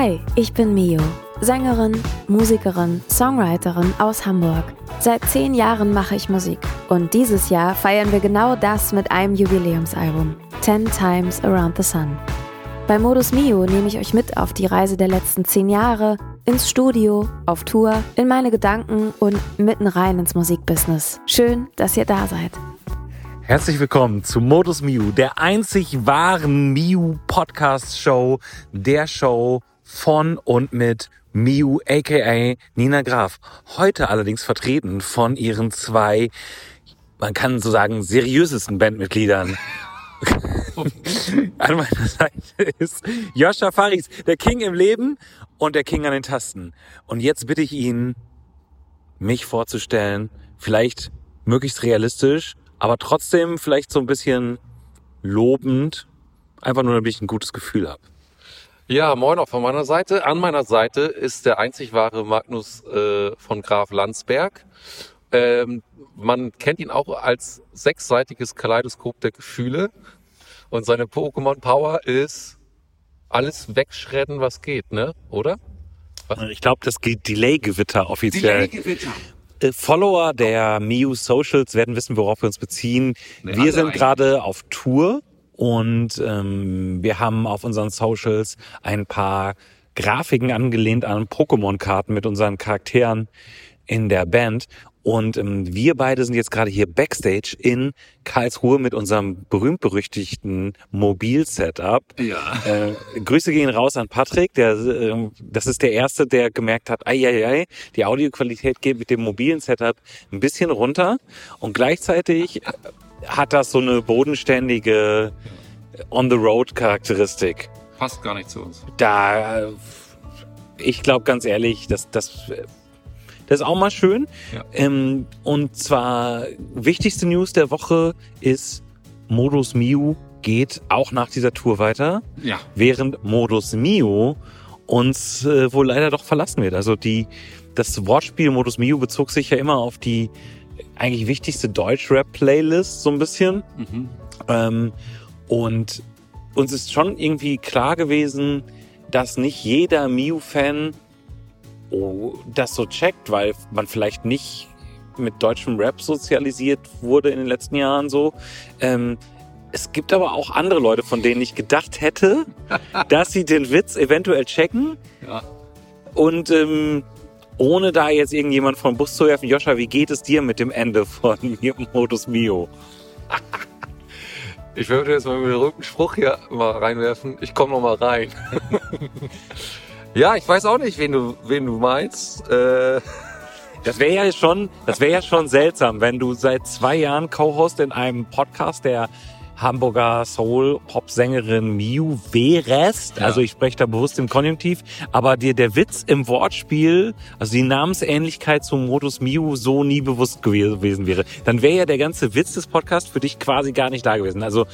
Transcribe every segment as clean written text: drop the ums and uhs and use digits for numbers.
Hi, ich bin Mio, Sängerin, Musikerin, Songwriterin aus Hamburg. Seit 10 Jahren mache ich Musik und dieses Jahr feiern wir genau das mit einem Jubiläumsalbum, 10 Times Around the Sun. Bei Modus Mio nehme ich euch mit auf die Reise der letzten 10 Jahre, ins Studio, auf Tour, in meine Gedanken und mitten rein ins Musikbusiness. Schön, dass ihr da seid. Herzlich willkommen zu Modus Mio, der einzig wahren Mio-Podcast-Show, der Show von und mit Mio aka Nina Graf. Heute allerdings vertreten von ihren 2, man kann so sagen, seriösesten Bandmitgliedern. An meiner Seite ist Joscha Faris, der King im Leben und der King an den Tasten. Und jetzt bitte ich ihn, mich vorzustellen, vielleicht möglichst realistisch, aber trotzdem vielleicht so ein bisschen lobend, einfach nur, damit ich ein gutes Gefühl habe. Ja, moin auch von meiner Seite. An meiner Seite ist der einzig wahre Magnus von Graf Landsberg. Man kennt ihn auch als 6-seitiges Kaleidoskop der Gefühle. Und seine Pokémon-Power ist alles wegschredden, was geht, ne? Oder? Was? Ich glaube, das geht Delay-Gewitter offiziell. Delay-Gewitter. Follower der Mio Socials werden wissen, worauf wir uns beziehen. Wir sind gerade auf Tour und wir haben auf unseren Socials ein paar Grafiken angelehnt an Pokémon-Karten mit unseren Charakteren in der Band. Und wir beide sind jetzt gerade hier Backstage in Karlsruhe mit unserem berühmt-berüchtigten Mobil-Setup. Ja. Grüße gehen raus an Patrick, das ist der Erste, der gemerkt hat, die Audioqualität geht mit dem mobilen Setup ein bisschen runter. Und gleichzeitig hat das so eine bodenständige On-the-Road-Charakteristik. Passt gar nicht zu uns. Ich glaube ganz ehrlich, das ist auch mal schön. Ja. Und zwar, wichtigste News der Woche ist, Modus Mio geht auch nach dieser Tour weiter. Ja. Während Modus Mio uns wohl leider doch verlassen wird. Also das Wortspiel Modus Mio bezog sich ja immer auf die eigentlich wichtigste Deutsch-Rap-Playlist so ein bisschen. Mhm. Und uns ist schon irgendwie klar gewesen, dass nicht jeder Mio-Fan das so checkt, weil man vielleicht nicht mit deutschem Rap sozialisiert wurde in den letzten Jahren so. Es gibt aber auch andere Leute, von denen ich gedacht hätte, dass sie den Witz eventuell checken. Ja. Und ohne da jetzt irgendjemand vom Bus zu werfen, Joscha, wie geht es dir mit dem Ende von Modus Mio? Ich würde jetzt mal mit dem Rückenspruch hier mal reinwerfen. Ich komme noch mal rein. Ja, ich weiß auch nicht, wen du meinst. Das wäre ja schon seltsam, wenn du seit 2 Jahren Co-Host in einem Podcast der Hamburger Soul-Pop-Sängerin Mio wärst. Ja. Also ich spreche da bewusst im Konjunktiv, aber dir der Witz im Wortspiel, also die Namensähnlichkeit zum Modus Mio so nie bewusst gewesen wäre. Dann wäre ja der ganze Witz des Podcasts für dich quasi gar nicht da gewesen. Also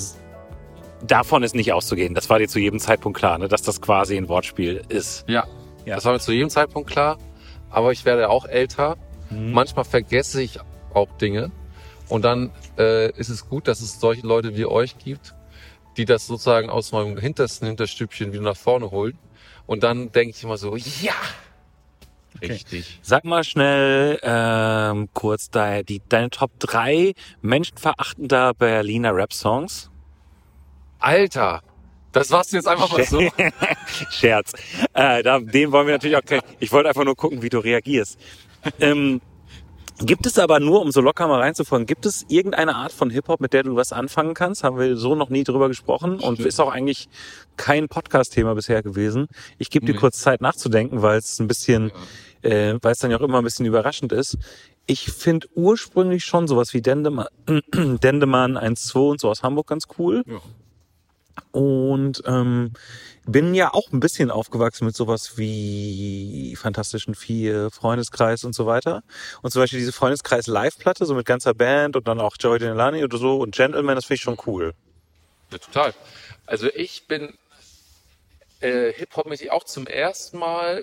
davon ist nicht auszugehen. Das war dir zu jedem Zeitpunkt klar, ne, dass das quasi ein Wortspiel ist. Ja, das war mir zu jedem Zeitpunkt klar. Aber ich werde auch älter. Mhm. Manchmal vergesse ich auch Dinge. Und dann ist es gut, dass es solche Leute wie euch gibt, die das sozusagen aus meinem Hinterstübchen wieder nach vorne holen. Und dann denke ich immer so, ja, okay. Richtig. Sag mal schnell kurz deine Top 3 menschenverachtender Berliner Rap-Songs. Alter, das warst du jetzt einfach mal so. Scherz. Den wollen wir natürlich auch kennen. Ich wollte einfach nur gucken, wie du reagierst. Gibt es aber nur, um so locker mal reinzufolgen, gibt es irgendeine Art von Hip-Hop, mit der du was anfangen kannst? Haben wir so noch nie drüber gesprochen und ist auch eigentlich kein Podcast-Thema bisher gewesen. Ich gebe dir kurz Zeit nachzudenken, weil es ein bisschen, weil es dann ja auch immer ein bisschen überraschend ist. Ich finde ursprünglich schon sowas wie Dendemann 1-2 und so aus Hamburg ganz cool. Ja. Und bin ja auch ein bisschen aufgewachsen mit sowas wie Fantastischen Vier, Freundeskreis und so weiter. Und zum Beispiel diese Freundeskreis-Live-Platte, so mit ganzer Band und dann auch Joey Denelani oder so und Gentleman, das finde ich schon cool. Ja, total. Also ich bin Hip-Hop-mäßig auch zum ersten Mal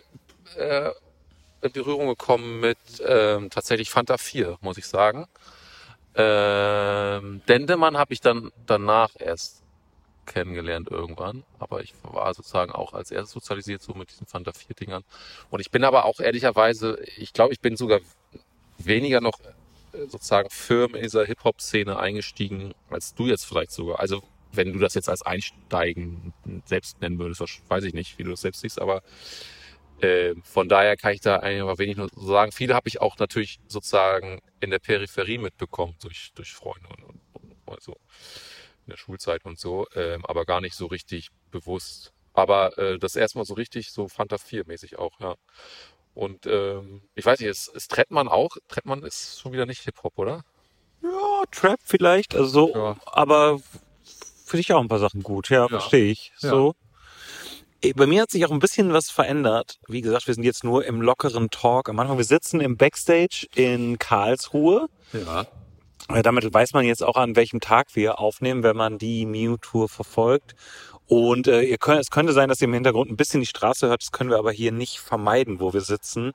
in Berührung gekommen mit tatsächlich Fanta 4, muss ich sagen. Dendemann habe ich dann danach erst kennengelernt irgendwann. Aber ich war sozusagen auch als erstes sozialisiert so mit diesen Fanta 4-Dingern. Und ich bin aber auch ehrlicherweise, ich glaube, ich bin sogar weniger noch sozusagen firm in dieser Hip-Hop-Szene eingestiegen, als du jetzt vielleicht sogar. Also wenn du das jetzt als Einsteigen selbst nennen würdest, weiß ich nicht, wie du das selbst siehst, aber von daher kann ich da eigentlich wenig nur so sagen. Viele habe ich auch natürlich sozusagen in der Peripherie mitbekommen, durch Freunde und also in der Schulzeit und so, aber gar nicht so richtig bewusst. Aber das erstmal so richtig, so Fanta 4-mäßig auch, ja. Und ich weiß nicht, ist Trettmann auch? Trettmann ist schon wieder nicht Hip-Hop, oder? Ja, Trap vielleicht, also so, Ja. aber finde ich auch ein paar Sachen gut, ja, verstehe ich. Ja. So. Bei mir hat sich auch ein bisschen was verändert. Wie gesagt, wir sind jetzt nur im lockeren Talk. Am Anfang, wir sitzen im Backstage in Karlsruhe. Ja. Damit weiß man jetzt auch, an welchem Tag wir aufnehmen, wenn man die Mew-Tour verfolgt. Und es könnte sein, dass ihr im Hintergrund ein bisschen die Straße hört. Das können wir aber hier nicht vermeiden, wo wir sitzen.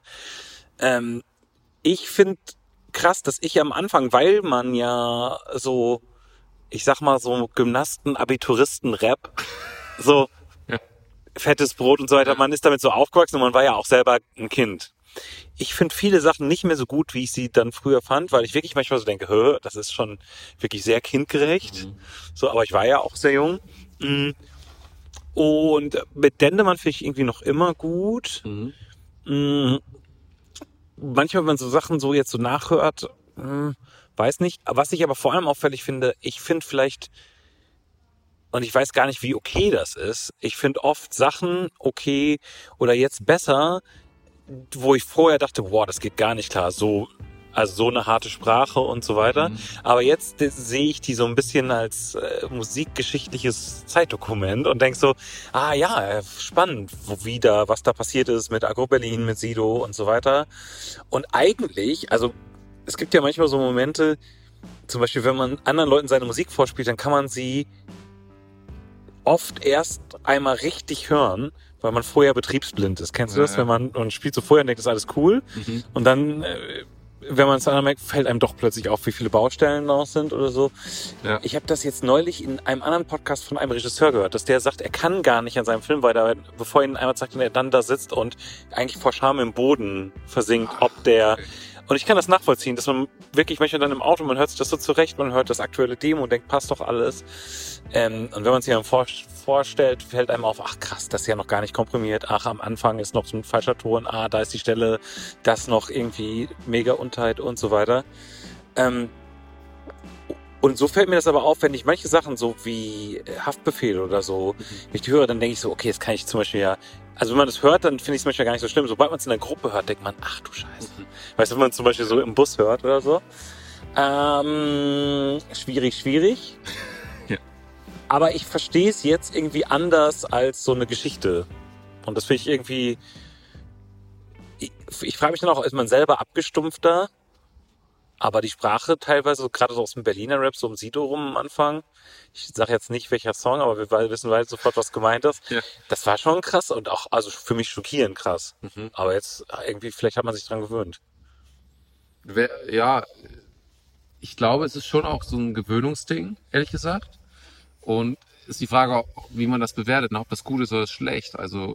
Ich finde krass, dass ich am Anfang, weil man ja so, ich sag mal so Gymnasten, Abituristen, Rap, so fettes Brot und so weiter, man ist damit so aufgewachsen und man war ja auch selber ein Kind. Ich finde viele Sachen nicht mehr so gut, wie ich sie dann früher fand, weil ich wirklich manchmal so denke, das ist schon wirklich sehr kindgerecht. So, aber ich war ja auch sehr jung. Und mit Dendemann finde ich irgendwie noch immer gut. Manchmal, wenn man so Sachen so jetzt so nachhört, weiß nicht. Was ich aber vor allem auffällig finde, ich finde vielleicht, und ich weiß gar nicht, wie okay das ist, ich finde oft Sachen okay oder jetzt besser, wo ich vorher dachte, boah, das geht gar nicht klar, so eine harte Sprache und so weiter. Aber jetzt sehe ich die so ein bisschen als musikgeschichtliches Zeitdokument und denk so, spannend, was da passiert ist mit Agro Berlin, mit Sido und so weiter. Und eigentlich, also es gibt ja manchmal so Momente, zum Beispiel, wenn man anderen Leuten seine Musik vorspielt, dann kann man sie oft erst einmal richtig hören, weil man vorher betriebsblind ist. Kennst du das? Wenn man spielt so vorher und denkt, das ist alles cool. Und dann, wenn man es dann merkt, fällt einem doch plötzlich auf, wie viele Baustellen noch sind oder so. Ja. Ich habe das jetzt neulich in einem anderen Podcast von einem Regisseur gehört, dass der sagt, er kann gar nicht an seinem Film weiterarbeiten, bevor ihn einmal zeigt und er dann da sitzt und eigentlich vor Scham im Boden versinkt, und ich kann das nachvollziehen, dass man wirklich manchmal dann im Auto, man hört sich das so zurecht, man hört das aktuelle Demo und denkt, passt doch alles. Und wenn man es sich dann vorstellt, fällt einem auf, ach krass, das ist ja noch gar nicht komprimiert, ach am Anfang ist noch so ein falscher Ton, da ist die Stelle, das noch irgendwie mega Untight und so weiter. Und so fällt mir das aber auf, wenn ich manche Sachen so wie Haftbefehl oder so, wenn ich die höre, dann denke ich so, okay, das kann ich zum Beispiel also wenn man das hört, dann finde ich es manchmal gar nicht so schlimm. Sobald man es in der Gruppe hört, denkt man, ach du Scheiße. Weißt du, wenn man zum Beispiel so im Bus hört oder so. Schwierig. Ja. Aber ich verstehe es jetzt irgendwie anders als so eine Geschichte. Und das finde ich irgendwie, ich frage mich dann auch, ist man selber abgestumpfter? Aber die Sprache teilweise, gerade so aus dem Berliner Rap, so um Sido rum am Anfang, ich sage jetzt nicht welcher Song, aber wir wissen beide sofort, was gemeint ist. Ja. Das war schon krass und auch, also für mich schockierend krass. Aber jetzt irgendwie, vielleicht hat man sich dran gewöhnt. Ja, ich glaube, es ist schon auch so ein Gewöhnungsding, ehrlich gesagt. Und ist die Frage auch, wie man das bewertet, ob das gut ist oder schlecht. Also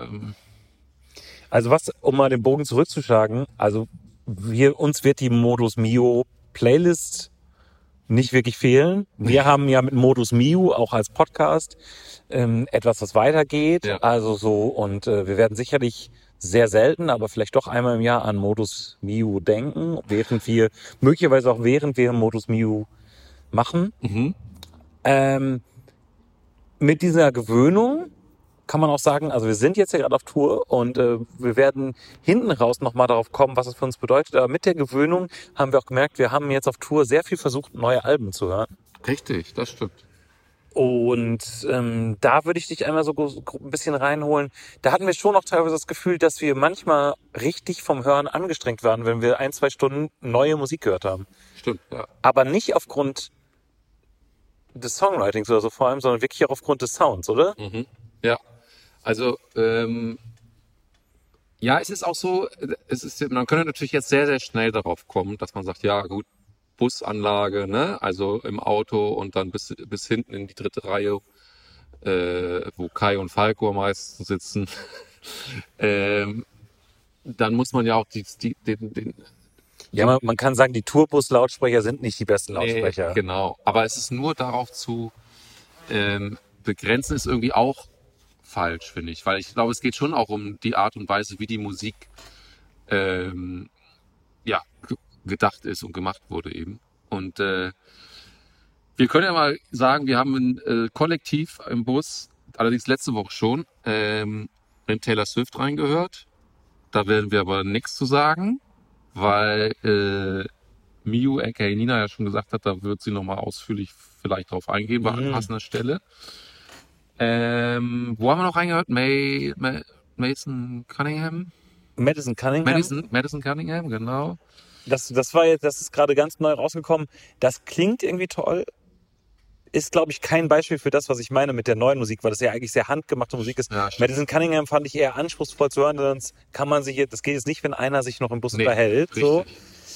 was, um mal den Bogen zurückzuschlagen, also uns wird die Modus Mio Playlist nicht wirklich fehlen. Wir haben ja mit Modus Mio auch als Podcast etwas, was weitergeht. Ja. Also so, und wir werden sicherlich sehr selten, aber vielleicht doch einmal im Jahr an Modus Mio denken, während wir Modus Mio machen. Mit dieser Gewöhnung kann man auch sagen, also wir sind jetzt ja gerade auf Tour und wir werden hinten raus nochmal darauf kommen, was es für uns bedeutet. Aber mit der Gewöhnung haben wir auch gemerkt, wir haben jetzt auf Tour sehr viel versucht, neue Alben zu hören. Richtig, das stimmt. Und da würde ich dich einmal so ein bisschen reinholen. Da hatten wir schon auch teilweise das Gefühl, dass wir manchmal richtig vom Hören angestrengt waren, wenn wir 1-2 Stunden neue Musik gehört haben. Stimmt, ja. Aber nicht aufgrund des Songwritings oder so vor allem, sondern wirklich auch aufgrund des Sounds, oder? Ja. Also, es ist auch so, man könnte natürlich jetzt sehr, sehr schnell darauf kommen, dass man sagt, ja gut, Busanlage, ne, also im Auto und dann bis hinten in die dritte Reihe wo Kai und Falco am meisten sitzen, dann muss man ja auch den Ja, man kann sagen, die Tourbus-Lautsprecher sind nicht die besten Lautsprecher. Nee, genau. Aber es ist nur darauf zu begrenzen, ist irgendwie auch falsch, finde ich. Weil ich glaube, es geht schon auch um die Art und Weise, wie die Musik gedacht ist und gemacht wurde eben. Und wir können ja mal sagen, wir haben ein Kollektiv im Bus, allerdings letzte Woche schon, in Taylor Swift reingehört. Da werden wir aber nichts zu sagen, weil Miu, aka Nina, ja schon gesagt hat, da wird sie nochmal ausführlich vielleicht drauf eingehen bei anpassender Stelle. Wo haben wir noch reingehört? Madison Cunningham? Madison Cunningham? Madison Cunningham, genau. Das ist gerade ganz neu rausgekommen. Das klingt irgendwie toll. Ist, glaube ich, kein Beispiel für das, was ich meine mit der neuen Musik, weil das ja eigentlich sehr handgemachte Musik ist. Ja, stimmt. Madison Cunningham fand ich eher anspruchsvoll zu hören, sonst kann man sich das geht jetzt nicht, wenn einer sich noch im Bus unterhält. Richtig. So.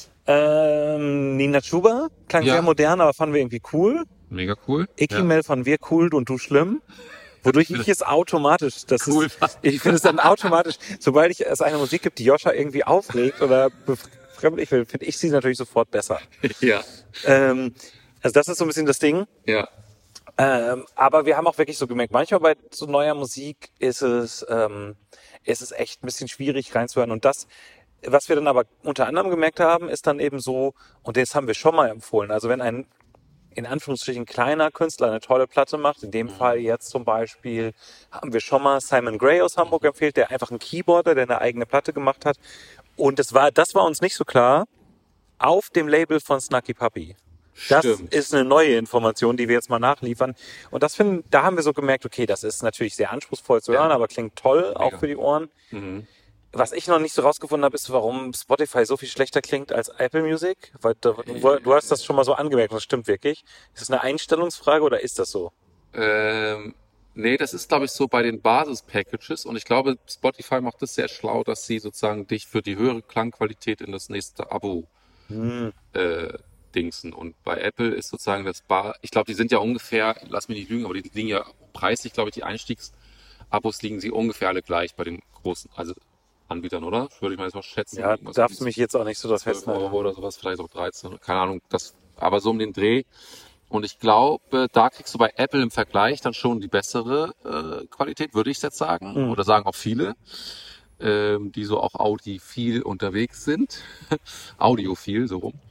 Nina Chuba klang sehr modern, aber fanden wir irgendwie cool. Mega cool. Ikimel fanden wir cool und du schlimm. Wodurch ich es automatisch, ich finde es dann automatisch, sobald es eine Musik gibt, die Joscha irgendwie aufregt oder befremdlich will, finde ich sie natürlich sofort besser. Ja. Also das ist so ein bisschen das Ding. Ja. Aber wir haben auch wirklich so gemerkt, manchmal bei so neuer Musik ist es echt ein bisschen schwierig reinzuhören. Und das, was wir dann aber unter anderem gemerkt haben, ist dann eben so, und das haben wir schon mal empfohlen, also wenn ein in Anführungsstrichen kleiner Künstler eine tolle Platte macht, in dem Fall jetzt zum Beispiel haben wir schon mal Simon Gray aus Hamburg empfiehlt, der einfach ein Keyboarder, der eine eigene Platte gemacht hat. Und das war uns nicht so klar, auf dem Label von Snarky Puppy. Das ist eine neue Information, die wir jetzt mal nachliefern. Und da haben wir so gemerkt, okay, das ist natürlich sehr anspruchsvoll zu hören, aber klingt toll, auch für die Ohren. Mhm. Was ich noch nicht so rausgefunden habe, ist, warum Spotify so viel schlechter klingt als Apple Music. Weil du hast das schon mal so angemerkt, das stimmt wirklich. Ist das eine Einstellungsfrage oder ist das so? Nee, das ist, glaube ich, so bei den Basis-Packages. Und ich glaube, Spotify macht das sehr schlau, dass sie sozusagen dich für die höhere Klangqualität in das nächste Abo dingsen. Und bei Apple ist sozusagen ich glaube, die sind ja ungefähr, lass mich nicht lügen, aber die liegen ja preislich, glaube ich, die Einstiegsabos liegen sie ungefähr alle gleich bei den großen, also Anbietern, oder? Würde ich mal jetzt mal schätzen. Ja, darfst du mich jetzt auch nicht so das festhalten. Euro oder sowas, vielleicht auch 13, keine Ahnung, aber so um den Dreh. Und ich glaube, da kriegst du bei Apple im Vergleich dann schon die bessere Qualität, würde ich jetzt sagen. Oder sagen auch viele, die so auch audiophil unterwegs sind. Audiophil, so rum.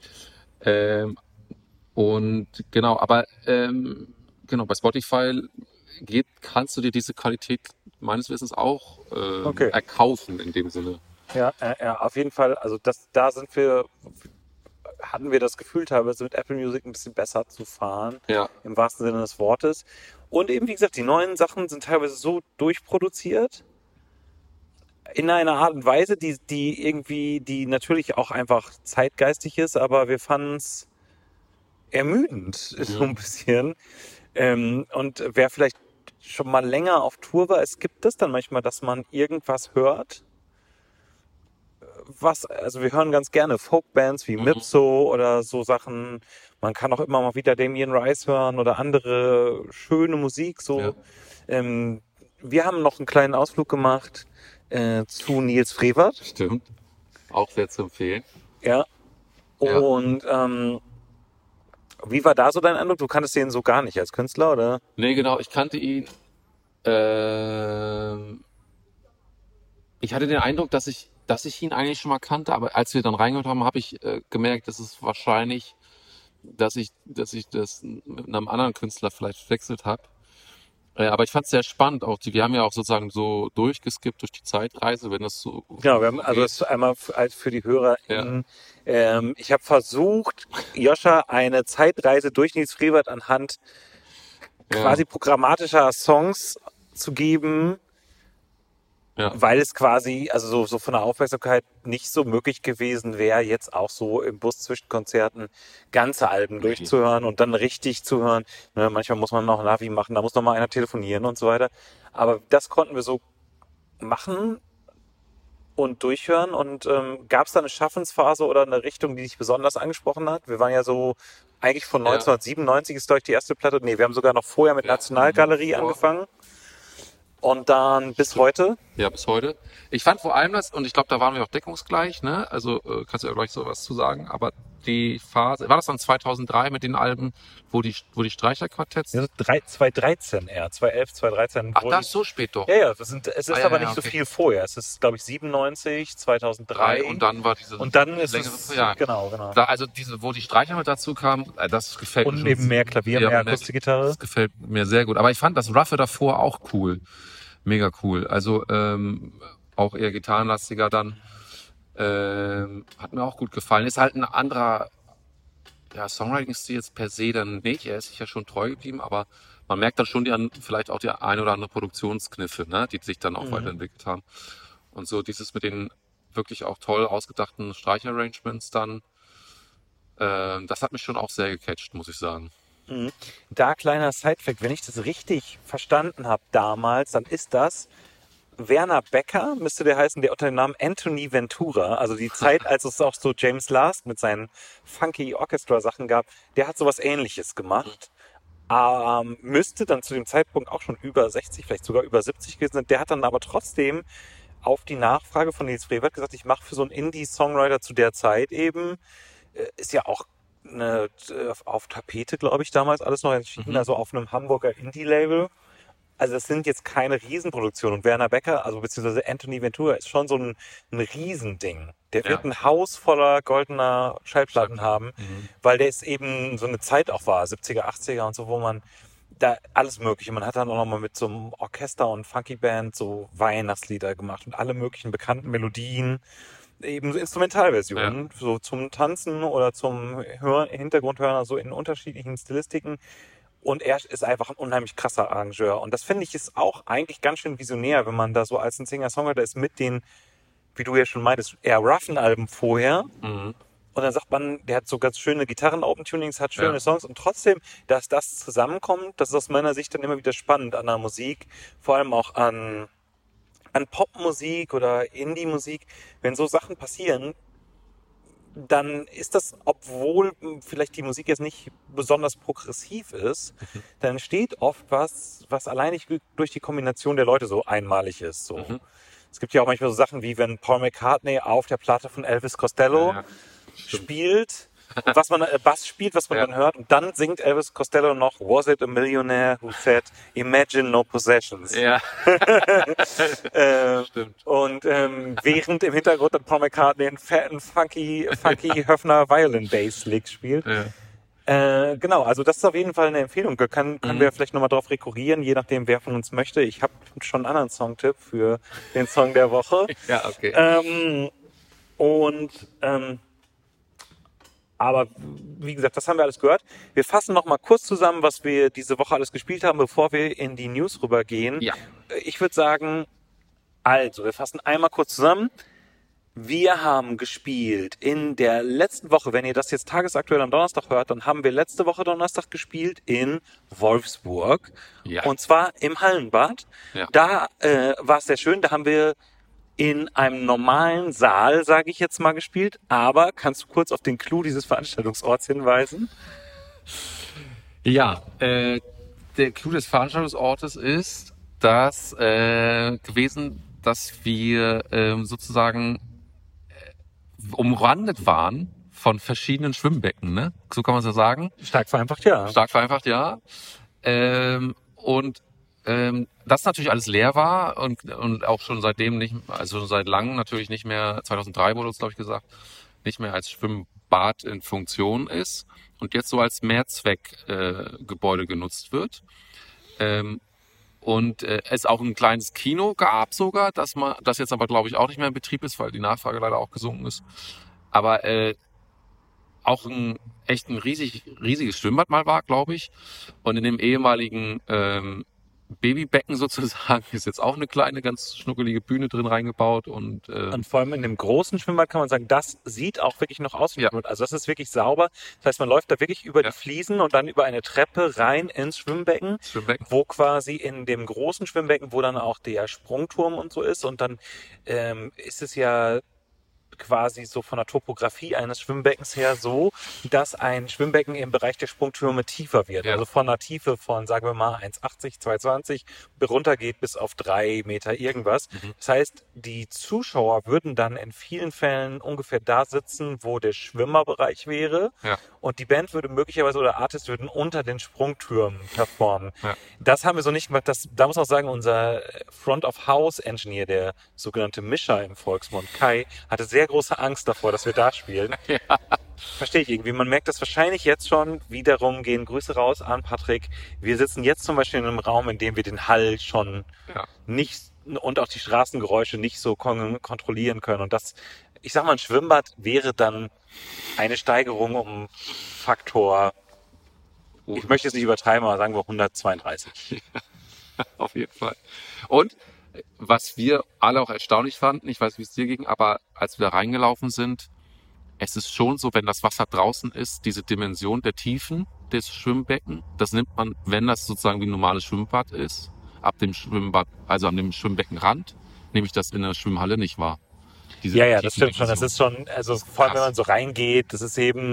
Und genau, aber genau, bei Spotify kannst du dir diese Qualität meines Wissens auch erkaufen in dem Sinne. Ja, auf jeden Fall. Also hatten wir das Gefühl teilweise mit Apple Music ein bisschen besser zu fahren, im wahrsten Sinne des Wortes. Und eben, wie gesagt, die neuen Sachen sind teilweise so durchproduziert, in einer Art und Weise, die natürlich auch einfach zeitgeistig ist, aber wir fanden es ermüdend, so ein bisschen. Und wer vielleicht schon mal länger auf Tour war, es gibt das dann manchmal, dass man irgendwas hört, also wir hören ganz gerne Folkbands wie Mipso oder so Sachen. Man kann auch immer mal wieder Damien Rice hören oder andere schöne Musik. So. Ja. Wir haben noch einen kleinen Ausflug gemacht zu Nils Frevert. Stimmt. Auch sehr zu empfehlen. Ja. Und wie war da so dein Eindruck? Du kanntest ihn so gar nicht als Künstler, oder? Nee, genau. Ich kannte ihn. Ich hatte den Eindruck, dass ich ihn eigentlich schon mal kannte, aber als wir dann reingehört haben, habe ich gemerkt, dass es wahrscheinlich, dass ich das mit einem anderen Künstler vielleicht verwechselt habe. Aber ich fand es sehr spannend. Wir haben ja auch sozusagen so durchgeskippt durch die Zeitreise, wenn das so. Genau, also das ist einmal für die HörerInnen. Ja. Ich habe versucht, Joscha eine Zeitreise durch Nils Frevert anhand quasi programmatischer Songs zu geben. Ja. Weil es quasi, also so von der Aufmerksamkeit nicht so möglich gewesen wäre, jetzt auch so im Bus zwischen Konzerten ganze Alben durchzuhören und dann richtig zu hören. Ne, manchmal muss man noch Navi machen, da muss noch mal einer telefonieren und so weiter. Aber das konnten wir so machen. und durchhören. Und gab es da eine Schaffensphase oder eine Richtung, die dich besonders angesprochen hat? Wir waren ja so eigentlich von 1997 ist, glaube ich, die erste Platte. Nee, wir haben sogar noch vorher mit Nationalgalerie angefangen. Und dann bis heute? Ja, bis heute. Ich fand vor allem das, und ich glaube, da waren wir auch deckungsgleich, ne? Also kannst du ja gleich so was zu sagen, aber die Phase, war das dann 2003 mit den Alben, wo die Streicherquartetts? Ja, 2013 eher, 2011, 2013. Ach, das ist so spät doch. Ja, es ist aber nicht so viel vorher. Es ist, glaube ich, 97, 2003. Und dann war diese und dann ist längere, es, ja. Genau. Da, also diese, wo die Streicher mit dazu kamen, das gefällt mir. Und eben mehr Klavier, mehr Akustikgitarre. Das gefällt mir sehr gut. Aber ich fand das Roughe davor auch cool. Mega cool. Also auch eher gitarrenlastiger dann. Hat mir auch gut gefallen. Ist halt ein anderer Songwriting-Stil jetzt per se dann nicht. Er ist sich ja schon treu geblieben, aber man merkt dann schon vielleicht auch die ein oder andere Produktionskniffe, ne, die sich dann auch weiterentwickelt haben. Und so dieses mit den wirklich auch toll ausgedachten Streicherarrangements dann, das hat mich schon auch sehr gecatcht, muss ich sagen. Da kleiner Sidefact, wenn ich das richtig verstanden habe damals, dann ist das Werner Becker, müsste der heißen, der unter dem Namen Anthony Ventura, also die Zeit, als es auch so James Last mit seinen funky Orchestra-Sachen gab, der hat sowas Ähnliches gemacht. Müsste dann zu dem Zeitpunkt auch schon über 60, vielleicht sogar über 70 gewesen sein. Der hat dann aber trotzdem auf die Nachfrage von Nils Frevert gesagt, ich mache für so einen Indie-Songwriter zu der Zeit eben, ist ja auch auf Tapete, glaube ich, damals alles noch entschieden, also auf einem Hamburger Indie-Label. Also das sind jetzt keine Riesenproduktionen. Und Werner Becker, also beziehungsweise Anthony Ventura, ist schon so ein Riesending. Der wird ein Haus voller goldener Schallplatten haben, weil der ist eben so eine Zeit auch war, 70er, 80er und so, wo man da alles Mögliche. Man hat dann auch nochmal mit so einem Orchester und Funky Band so Weihnachtslieder gemacht und alle möglichen bekannten Melodien. Eben so Instrumentalversionen, so zum Tanzen oder zum Hintergrundhören, also in unterschiedlichen Stilistiken. Und er ist einfach ein unheimlich krasser Arrangeur. Und das finde ich ist auch eigentlich ganz schön visionär, wenn man da so als ein Singer-Songwriter ist mit den, wie du ja schon meintest, eher roughen Alben vorher. Und dann sagt man, der hat so ganz schöne Gitarren-Open-Tunings, hat schöne Songs. Und trotzdem, dass das zusammenkommt, das ist aus meiner Sicht dann immer wieder spannend an der Musik. Vor allem auch an Popmusik oder Indie-Musik. Wenn so Sachen passieren, dann ist das, obwohl vielleicht die Musik jetzt nicht besonders progressiv ist, dann entsteht oft was allein durch die Kombination der Leute so einmalig ist. So. Es gibt ja auch manchmal so Sachen wie, wenn Paul McCartney auf der Platte von Elvis Costello spielt, was man Bass spielt, was man dann hört, und dann singt Elvis Costello noch Was it a millionaire who said Imagine no possessions. Ja. Stimmt. Und während im Hintergrund dann Paul McCartney einen fetten, funky Höfner Violin Bass Lick spielt. Genau, also das ist auf jeden Fall eine Empfehlung. Können wir vielleicht nochmal drauf rekurrieren, je nachdem, wer von uns möchte. Ich habe schon einen anderen Songtipp für den Song der Woche. Ja, okay. Aber wie gesagt, das haben wir alles gehört. Wir fassen noch mal kurz zusammen, was wir diese Woche alles gespielt haben, bevor wir in die News rübergehen. Ja. Ich würde sagen, also, wir fassen einmal kurz zusammen. Wir haben gespielt in der letzten Woche, wenn ihr das jetzt tagesaktuell am Donnerstag hört, dann haben wir letzte Woche Donnerstag gespielt in Wolfsburg. Ja. Und zwar im Hallenbad. Ja. Da war es sehr schön, da haben wir in einem normalen Saal, sage ich jetzt mal, gespielt. Aber kannst du kurz auf den Clou dieses Veranstaltungsorts hinweisen? Ja, der Clou des Veranstaltungsortes ist das gewesen, dass wir sozusagen umrandet waren von verschiedenen Schwimmbecken, ne? So kann man es ja sagen. Stark vereinfacht, ja. Stark vereinfacht, ja. Und das natürlich alles leer war und auch schon seitdem nicht, also seit langem natürlich nicht mehr, 2003 wurde uns, glaube ich, gesagt, nicht mehr als Schwimmbad in Funktion ist und jetzt so als Mehrzweckgebäude genutzt wird. Und es auch ein kleines Kino gab sogar, das jetzt aber, glaube ich, auch nicht mehr in Betrieb ist, weil die Nachfrage leider auch gesunken ist. Aber auch ein riesiges Schwimmbad mal war, glaube ich. Und in dem ehemaligen Babybecken sozusagen, ist jetzt auch eine kleine, ganz schnuckelige Bühne drin reingebaut und vor allem in dem großen Schwimmbad kann man sagen, das sieht auch wirklich noch aus wie Ja. Schwimmbad. Also das ist wirklich sauber. Das heißt, man läuft da wirklich über Ja. die Fliesen und dann über eine Treppe rein ins Schwimmbecken, Schwimmbecken. wo quasi in dem großen Schwimmbecken, wo dann auch der Sprungturm und so ist. Und dann ist es ja quasi so von der Topografie eines Schwimmbeckens her so, dass ein Schwimmbecken im Bereich der Sprungtürme tiefer wird. Ja. Also von einer Tiefe von, sagen wir mal, 1,80, 2,20 runtergeht bis auf 3 Meter irgendwas. Das heißt, die Zuschauer würden dann in vielen Fällen ungefähr da sitzen, wo der Schwimmerbereich wäre. Ja. Und die Band würde möglicherweise oder Artists würden unter den Sprungtürmen performen. Ja. Das haben wir so nicht gemacht. Da muss man auch sagen, unser Front-of-House-Engineer, der sogenannte Mischer im Volksmund, Kai, hatte sehr große Angst davor, dass wir da spielen. Ja. Verstehe ich irgendwie. Man merkt das wahrscheinlich jetzt schon. Wiederum gehen Grüße raus an Patrick. Wir sitzen jetzt zum Beispiel in einem Raum, in dem wir den Hall schon Ja. nicht und auch die Straßengeräusche nicht so kontrollieren können. Und das, ich sag mal, ein Schwimmbad wäre dann eine Steigerung um Faktor, ich möchte es nicht übertreiben, aber sagen wir 132. Auf jeden Fall. Und was wir alle auch erstaunlich fanden, ich weiß, wie es dir ging, aber als wir da reingelaufen sind, es ist schon so, wenn das Wasser draußen ist, diese Dimension der Tiefen des Schwimmbecken, das nimmt man, wenn das sozusagen wie ein normales Schwimmbad ist, ab dem Schwimmbad, also an dem Schwimmbeckenrand, nehme ich das in der Schwimmhalle nicht wahr. Diese Ja, das stimmt schon. Das Tiefendimension. ist schon, also vor allem, wenn man so reingeht, das ist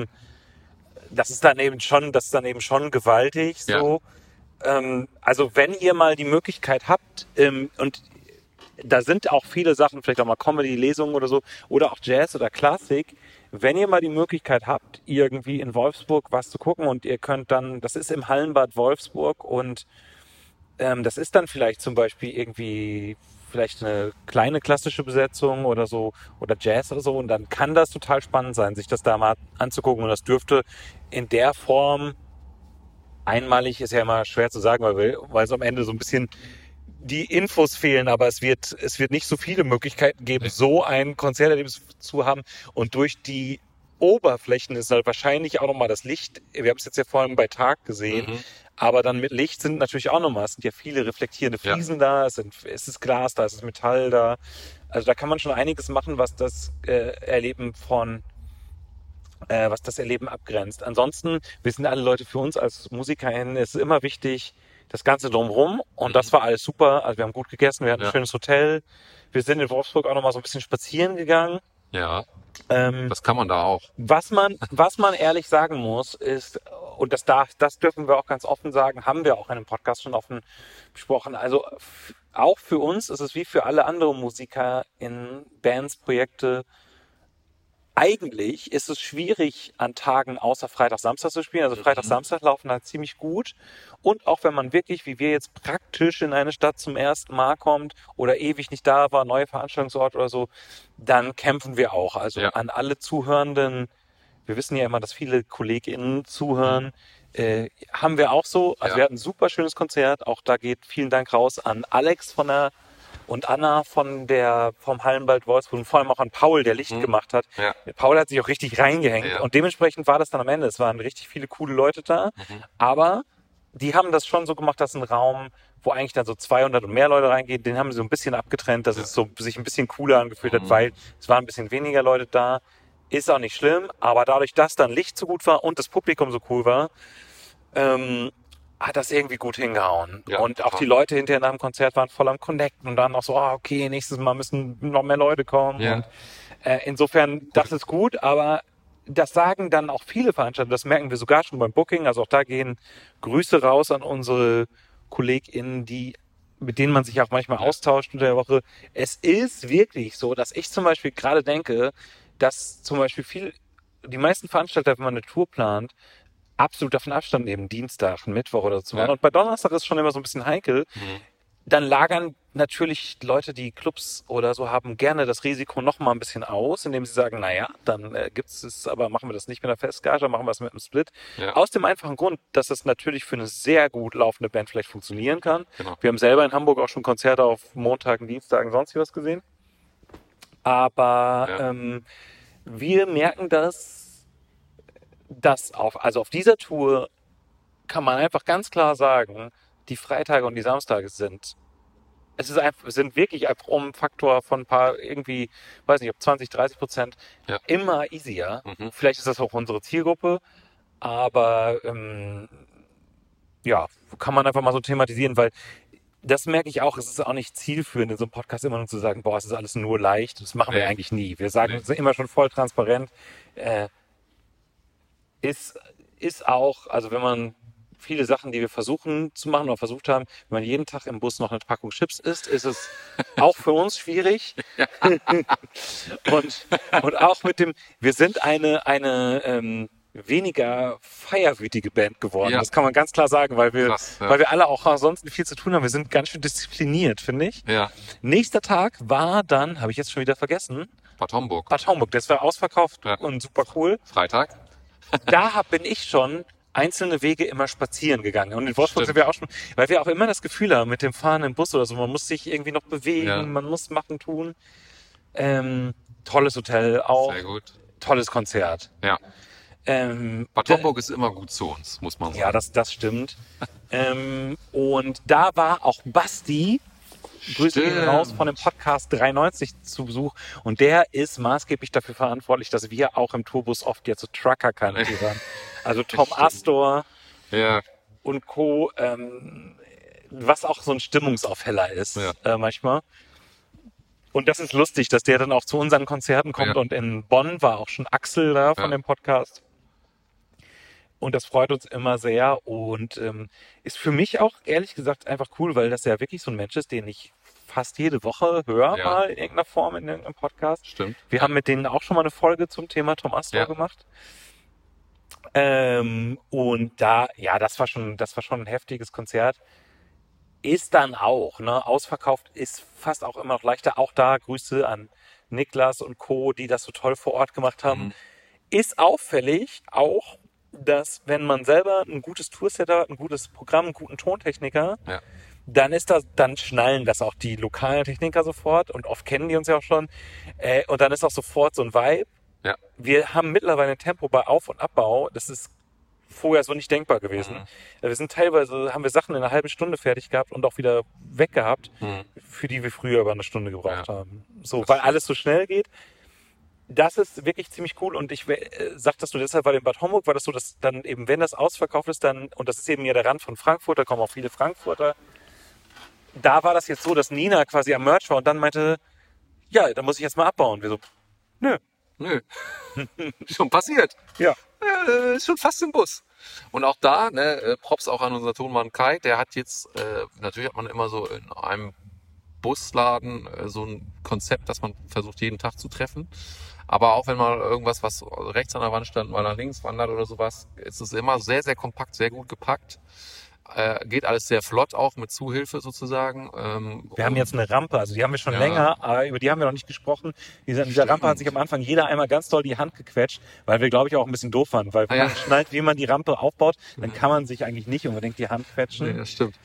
dann eben schon gewaltig, so. Also wenn ihr mal die Möglichkeit habt, und da sind auch viele Sachen, vielleicht auch mal Comedy-Lesungen oder so, oder auch Jazz oder Klassik, wenn ihr mal die Möglichkeit habt, irgendwie in Wolfsburg was zu gucken und ihr könnt dann, das ist im Hallenbad Wolfsburg und das ist dann vielleicht zum Beispiel irgendwie vielleicht eine kleine klassische Besetzung oder so oder Jazz oder so und dann kann das total spannend sein, sich das da mal anzugucken und das dürfte in der Form einmalig ist ja immer schwer zu sagen, weil es am Ende so ein bisschen die Infos fehlen, aber es wird nicht so viele Möglichkeiten geben, so ein Konzerterlebnis zu haben und durch die Oberflächen ist halt wahrscheinlich auch nochmal das Licht, wir haben es jetzt ja vorhin bei Tag gesehen, aber dann mit Licht sind natürlich auch nochmal, es sind ja viele reflektierende Fliesen da, es ist Glas da, es ist Metall da, also da kann man schon einiges machen, was das Erleben abgrenzt. Ansonsten wissen alle Leute, für uns als MusikerInnen ist es immer wichtig, das Ganze drumherum und das war alles super. Also wir haben gut gegessen, wir hatten ein schönes Hotel. Wir sind in Wolfsburg auch nochmal so ein bisschen spazieren gegangen. Ja, das kann man da auch. Was man ehrlich sagen muss, ist, und das dürfen wir auch ganz offen sagen, haben wir auch in einem Podcast schon offen besprochen. Also auch für uns ist es wie für alle anderen Musiker in Bands, Projekte, eigentlich ist es schwierig, an Tagen außer Freitag, Samstag zu spielen. Also Freitag, Samstag laufen halt ziemlich gut. Und auch wenn man wirklich, wie wir jetzt praktisch in eine Stadt zum ersten Mal kommt oder ewig nicht da war, neue Veranstaltungsort oder so, dann kämpfen wir auch. Also an alle Zuhörenden, wir wissen ja immer, dass viele KollegInnen zuhören, haben wir auch so. Also wir hatten ein super schönes Konzert. Auch da geht vielen Dank raus an Alex und Anna vom Hallenbad Wolfsburg und vor allem auch an Paul, der Licht gemacht hat. Ja. Paul hat sich auch richtig reingehängt und dementsprechend war das dann am Ende. Es waren richtig viele coole Leute da, aber die haben das schon so gemacht, dass ein Raum, wo eigentlich dann so 200 und mehr Leute reingehen, den haben sie so ein bisschen abgetrennt, dass es so sich ein bisschen cooler angefühlt hat, weil es waren ein bisschen weniger Leute da. Ist auch nicht schlimm, aber dadurch, dass dann Licht so gut war und das Publikum so cool war, hat das irgendwie gut hingehauen. Ja, und auch die Leute hinterher nach dem Konzert waren voll am Connecten und dann auch so, okay, nächstes Mal müssen noch mehr Leute kommen. Ja. Und, insofern, das ist gut, aber das sagen dann auch viele Veranstalter, das merken wir sogar schon beim Booking, also auch da gehen Grüße raus an unsere KollegInnen, mit denen man sich auch manchmal austauscht unter der Woche. Es ist wirklich so, dass ich zum Beispiel gerade denke, dass zum Beispiel die meisten Veranstalter, wenn man eine Tour plant, absolut davon Abstand nehmen, Dienstag, Mittwoch oder so. Und bei Donnerstag ist schon immer so ein bisschen heikel. Dann lagern natürlich Leute, die Clubs oder so haben, gerne das Risiko noch mal ein bisschen aus, indem sie sagen, naja, dann gibt's es, aber machen wir das nicht mit einer Festgage, machen wir es mit einem Split. Ja. Aus dem einfachen Grund, dass das natürlich für eine sehr gut laufende Band vielleicht funktionieren kann. Genau. Wir haben selber in Hamburg auch schon Konzerte auf Montagen, Dienstagen, sonst was gesehen. Aber wir merken dass auf dieser Tour kann man einfach ganz klar sagen, die Freitage und die Samstage sind. Sind wirklich einfach um einen Faktor von ein paar, irgendwie, weiß nicht, ob 20-30% immer easier. Vielleicht ist das auch unsere Zielgruppe, aber kann man einfach mal so thematisieren, weil das merke ich auch, es ist auch nicht zielführend, in so einem Podcast immer nur zu sagen, boah, es ist alles nur leicht. Das machen wir eigentlich nie. Wir sagen es immer schon voll transparent. Ist auch, also wenn man viele Sachen, die wir versuchen zu machen oder versucht haben, wenn man jeden Tag im Bus noch eine Packung Chips isst, ist es auch für uns schwierig. und auch mit dem, wir sind eine weniger feierwütige Band geworden. Ja. Das kann man ganz klar sagen, weil wir alle auch ansonsten viel zu tun haben. Wir sind ganz schön diszipliniert, finde ich. Ja. Nächster Tag war dann, habe ich jetzt schon wieder vergessen, Bad Homburg. Das war ausverkauft und super cool. Freitag. Da bin ich schon einzelne Wege immer spazieren gegangen. Und in Wolfsburg sind wir auch schon, weil wir auch immer das Gefühl haben, mit dem Fahren im Bus oder so, man muss sich irgendwie noch bewegen, man muss machen, tun. Tolles Hotel auch. Sehr gut. Tolles Konzert. Ja. Bad Homburg ist immer gut zu uns, muss man sagen. Ja, das stimmt. Und da war auch Basti, Grüße ihn raus, von dem Podcast 93 zu Besuch. Und der ist maßgeblich dafür verantwortlich, dass wir auch im Tourbus oft jetzt so Trucker-Kanäle hören. Also Tom Astor und Co., was auch so ein Stimmungsaufheller ist manchmal. Und das ist lustig, dass der dann auch zu unseren Konzerten kommt. Und in Bonn war auch schon Axel da von dem Podcast. Und das freut uns immer sehr und ist für mich auch, ehrlich gesagt, einfach cool, weil das ja wirklich so ein Mensch ist, den ich fast jede Woche höre, mal in irgendeiner Form in irgendeinem Podcast. Stimmt. Wir haben mit denen auch schon mal eine Folge zum Thema Tom Astor gemacht. Und das war schon ein heftiges Konzert. Ist dann auch, ausverkauft ist fast auch immer noch leichter. Auch da Grüße an Niklas und Co., die das so toll vor Ort gemacht haben. Ist auffällig auch, dass wenn man selber ein gutes Toursetter hat, ein gutes Programm, einen guten Tontechniker, dann schnallen das auch die lokalen Techniker sofort und oft kennen die uns ja auch schon. Und dann ist auch sofort so ein Vibe. Ja. Wir haben mittlerweile ein Tempo bei Auf- und Abbau, das ist vorher so nicht denkbar gewesen. Wir sind haben wir Sachen in einer halben Stunde fertig gehabt und auch wieder weg gehabt, für die wir früher über eine Stunde gebraucht haben. So, weil alles so schnell geht. Das ist wirklich ziemlich cool und ich sag das nur deshalb, weil in Bad Homburg war das so, dass dann eben, wenn das ausverkauft ist, dann, und das ist eben ja der Rand von Frankfurt, da kommen auch viele Frankfurter, da war das jetzt so, dass Nina quasi am Merch war und dann meinte, ja, da muss ich jetzt mal abbauen. Wir so, nö. Schon passiert. Ja. Ist schon fast im Bus. Und auch da, Props auch an unser Tonmann Kai, der hat jetzt, natürlich hat man immer so in einem Busladen so ein Konzept, das man versucht jeden Tag zu treffen. Aber auch wenn mal irgendwas, was rechts an der Wand stand, mal nach links wandert oder sowas, ist es immer sehr, sehr kompakt, sehr gut gepackt. Geht alles sehr flott auch mit Zuhilfe sozusagen. Wir haben jetzt eine Rampe, also die haben wir schon länger, aber über die haben wir noch nicht gesprochen. Dieser Rampe hat sich am Anfang jeder einmal ganz doll die Hand gequetscht, weil wir, glaube ich, auch ein bisschen doof waren. Weil wenn man schnallt, wie man die Rampe aufbaut, dann kann man sich eigentlich nicht unbedingt die Hand quetschen. Nee, das stimmt.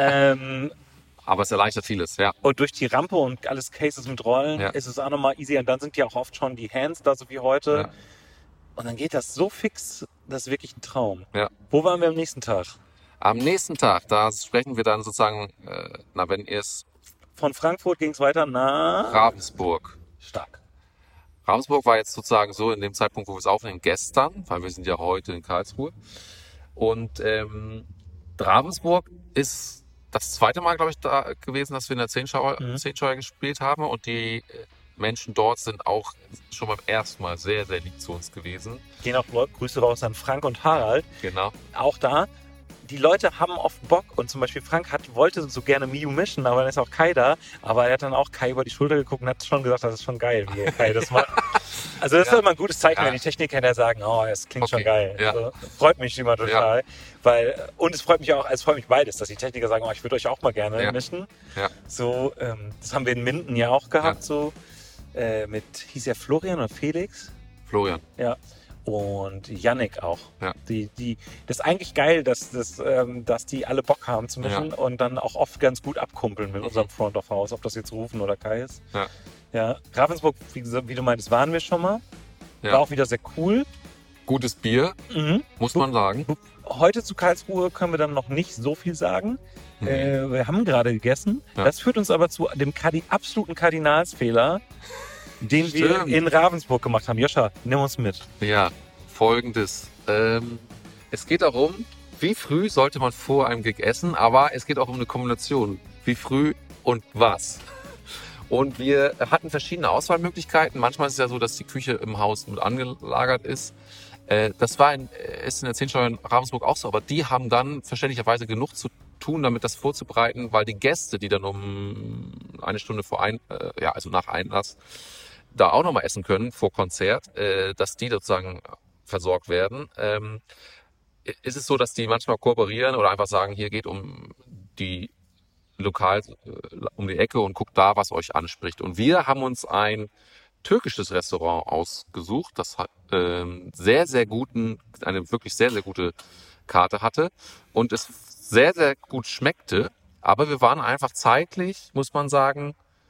Aber es erleichtert vieles, Und durch die Rampe und alles Cases mit Rollen ist es auch nochmal easy. Und dann sind ja auch oft schon die Hands da, so wie heute. Ja. Und dann geht das so fix, das ist wirklich ein Traum. Ja. Wo waren wir am nächsten Tag? Am nächsten Tag, da sprechen wir dann sozusagen, wenn ihr es... Von Frankfurt ging es weiter nach... Ravensburg. Stark. Ravensburg war jetzt sozusagen so in dem Zeitpunkt, wo wir es aufnehmen, gestern, weil wir sind ja heute in Karlsruhe. Und Ravensburg ist das zweite Mal, glaube ich, da gewesen, dass wir in der Zehnscheuer gespielt haben. Und die Menschen dort sind auch schon beim ersten Mal sehr, sehr lieb zu uns gewesen. Gehen auch Grüße raus an Frank und Harald. Genau. Auch da. Die Leute haben oft Bock und zum Beispiel Frank wollte so gerne Miu mischen, aber dann ist auch Kai da. Aber er hat dann auch Kai über die Schulter geguckt und hat schon gesagt, das ist schon geil, wie Kai das macht. Also das ist immer ein gutes Zeichen, wenn die Techniker sagen, oh, es klingt schon geil. Ja. Also, freut mich immer total. Ja. Und es freut mich auch, es freut mich beides, dass die Techniker sagen, oh, ich würde euch auch mal gerne mischen. Ja. So, das haben wir in Minden ja auch gehabt, so hieß er Florian oder Felix? Florian. Ja. Und Yannick auch. Ja. Das ist eigentlich geil, dass die alle Bock haben zu mischen und dann auch oft ganz gut abkumpeln mit unserem Front of House, ob das jetzt Rufen oder Kai ist. Ja. Ravensburg, wie du meintest, waren wir schon mal. Ja. War auch wieder sehr cool. Gutes Bier, muss man sagen. Heute zu Karlsruhe können wir dann noch nicht so viel sagen. Wir haben gerade gegessen. Ja. Das führt uns aber zu dem absoluten Kardinalsfehler, den wir in Ravensburg gemacht haben. Joscha, nimm uns mit. Ja, Folgendes. Es geht darum, wie früh sollte man vor einem Gig essen, aber es geht auch um eine Kombination. Wie früh und was. Und wir hatten verschiedene Auswahlmöglichkeiten. Manchmal ist es ja so, dass die Küche im Haus mit angelagert ist. Das ist in der 10-Steuer in Ravensburg auch so, aber die haben dann verständlicherweise genug zu tun, damit das vorzubereiten, weil die Gäste, die dann um eine Stunde also nach Einlass, da auch nochmal essen können vor Konzert, dass die sozusagen versorgt werden. Ist es so, dass die manchmal kooperieren oder einfach sagen, hier geht um die Lokal um die Ecke und guckt da, was euch anspricht. Und wir haben uns ein türkisches Restaurant ausgesucht, das hat eine wirklich sehr, sehr gute Karte hatte und es sehr, sehr gut schmeckte. Aber wir waren einfach zeitlich, muss man sagen,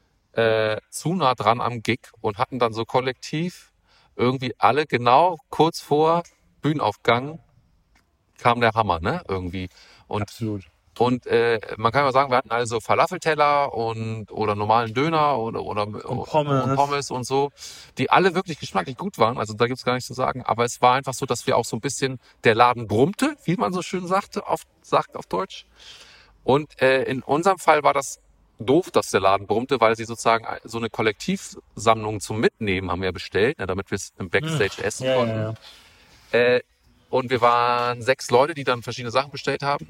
zu nah dran am Gig und hatten dann so kollektiv irgendwie alle genau kurz vor Bühnenaufgang kam der Hammer, ne? Irgendwie. Absolut. Und man kann ja sagen, wir hatten also Falafelteller oder normalen Döner oder Pommes und so, die alle wirklich geschmacklich gut waren. Also da gibt's gar nichts zu sagen. Aber es war einfach so, dass wir auch so ein bisschen, der Laden brummte, wie man so schön sagt auf Deutsch. Und in unserem Fall war das doof, dass der Laden brummte, weil sie sozusagen so eine Kollektivsammlung zum Mitnehmen haben wir bestellt, damit wir es im Backstage essen konnten. Ja. Und wir waren 6 Leute, die dann verschiedene Sachen bestellt haben.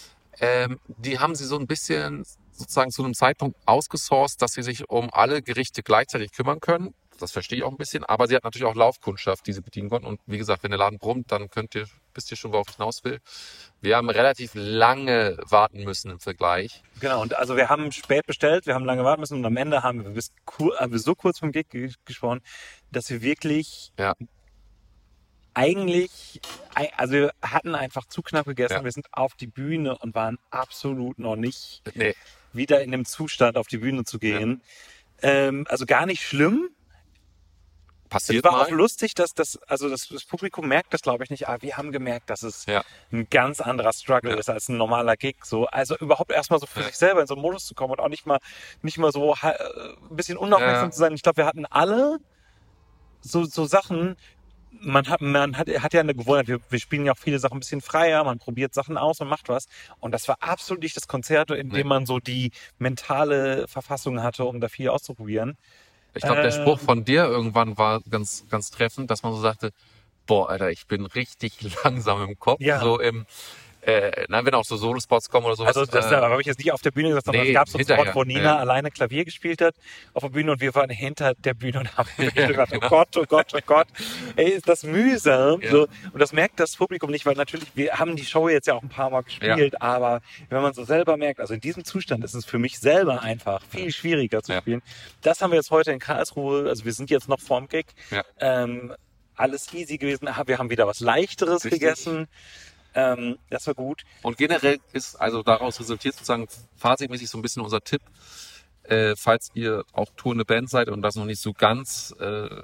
Die haben sie so ein bisschen sozusagen zu einem Zeitpunkt ausgesourced, dass sie sich um alle Gerichte gleichzeitig kümmern können. Das verstehe ich auch ein bisschen. Aber sie hat natürlich auch Laufkundschaft, die sie bedienen konnten. Und wie gesagt, wenn der Laden brummt, dann wisst ihr schon, worauf ich hinaus will. Wir haben relativ lange warten müssen im Vergleich. Genau, und also wir haben spät bestellt, wir haben lange warten müssen und am Ende haben wir so kurz vom Gig gesprochen, dass wir wirklich... Ja. Also wir hatten einfach zu knapp gegessen. Ja. Wir sind auf die Bühne und waren absolut noch nicht wieder in dem Zustand, auf die Bühne zu gehen. Ja. Also gar nicht schlimm. Passiert es war mal. Auch lustig, dass das Publikum merkt das, glaube ich, nicht. Aber wir haben gemerkt, dass es ein ganz anderer Struggle ist als ein normaler Gig. So, also überhaupt erstmal so für sich selber in so einen Modus zu kommen und auch nicht mal so ein bisschen unaufmerksam zu sein. Ich glaube, wir hatten alle so Sachen. Man hat ja eine Gewohnheit, wir spielen ja auch viele Sachen ein bisschen freier, man probiert Sachen aus und macht was. Und das war absolut nicht das Konzert, in dem man so die mentale Verfassung hatte, um da viel auszuprobieren. Ich glaube, der Spruch von dir irgendwann war ganz, ganz treffend, dass man so sagte, boah, Alter, ich bin richtig langsam im Kopf. Ja. So wenn auch so Solospots kommen oder sowas. Also das habe ich jetzt nicht auf der Bühne gesagt, sondern es gab so einen Spot, wo Nina alleine Klavier gespielt hat auf der Bühne und wir waren hinter der Bühne und haben gedacht, oh Gott, ey, ist das mühsam. Ja. So. Und das merkt das Publikum nicht, weil natürlich, wir haben die Show jetzt ja auch ein paar Mal gespielt, aber wenn man so selber merkt, also in diesem Zustand ist es für mich selber einfach viel schwieriger zu spielen. Das haben wir jetzt heute in Karlsruhe, also wir sind jetzt noch vorm Gig, alles easy gewesen, wir haben wieder was Leichteres gegessen. Das war gut. Und generell ist, also daraus resultiert sozusagen fazitmäßig so ein bisschen unser Tipp, falls ihr auch tourende Band seid und das noch nicht so ganz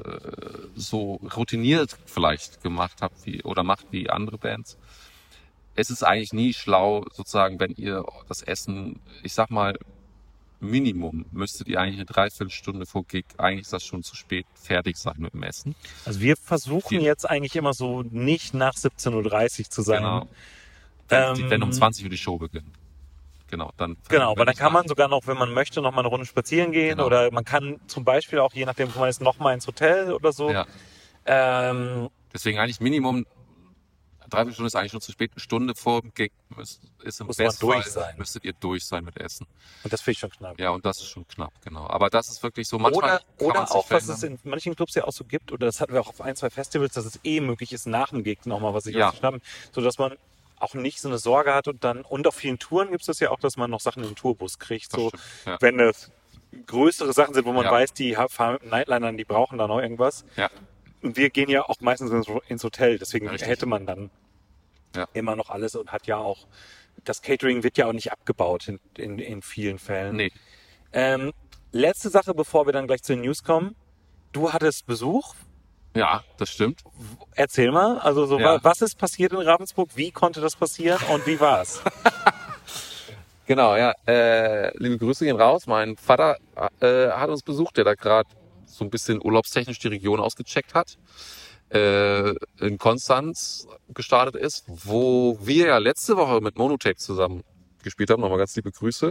so routiniert vielleicht gemacht habt macht wie andere Bands. Es ist eigentlich nie schlau, sozusagen, wenn ihr das Essen, ich sag mal, Minimum müsstet ihr eigentlich eine Dreiviertelstunde vor Gig, eigentlich ist das schon zu spät, fertig sein mit dem Essen. Also wir versuchen jetzt eigentlich immer so nicht nach 17.30 Uhr zu sein. Genau. Wenn um 20 Uhr die Show beginnt. Genau, aber dann kann man sogar noch, wenn man möchte, noch mal eine Runde spazieren gehen oder man kann zum Beispiel auch, je nachdem, wo man ist, noch mal ins Hotel oder so. Ja. Deswegen eigentlich Minimum, 3 Stunden ist eigentlich schon zu spät. Eine Stunde vor dem Gig ist im Bestfall, müsstet ihr durch sein mit Essen. Und das finde ich schon knapp. Ja, und das ist schon knapp, genau. Aber das ist wirklich so, manchmal oder auch, was es in manchen Clubs ja auch so gibt, oder das hatten wir auch auf 1, 2 Festivals, dass es möglich ist, nach dem Gig nochmal was sich auszuschnappen, sodass man auch nicht so eine Sorge hat und auf vielen Touren gibt es das ja auch, dass man noch Sachen im Tourbus kriegt. So, wenn das größere Sachen sind, wo man weiß, die fahren mit Nightlinern, die brauchen da noch irgendwas. Ja. Und wir gehen ja auch meistens ins Hotel, deswegen hätte man dann immer noch alles und hat ja auch, das Catering wird ja auch nicht abgebaut in vielen Fällen. Nee. Letzte Sache, bevor wir dann gleich zu den News kommen. Du hattest Besuch Ja, das stimmt. Erzähl mal, also so, Ja. was ist passiert in Ravensburg? Wie konnte das passieren und wie war's? Genau, ja. Liebe Grüße gehen raus. Mein Vater hat uns besucht, der da gerade so ein bisschen urlaubstechnisch die Region ausgecheckt hat. In Konstanz gestartet ist, wo wir ja letzte Woche mit Monotech zusammen gespielt haben. Nochmal ganz liebe Grüße.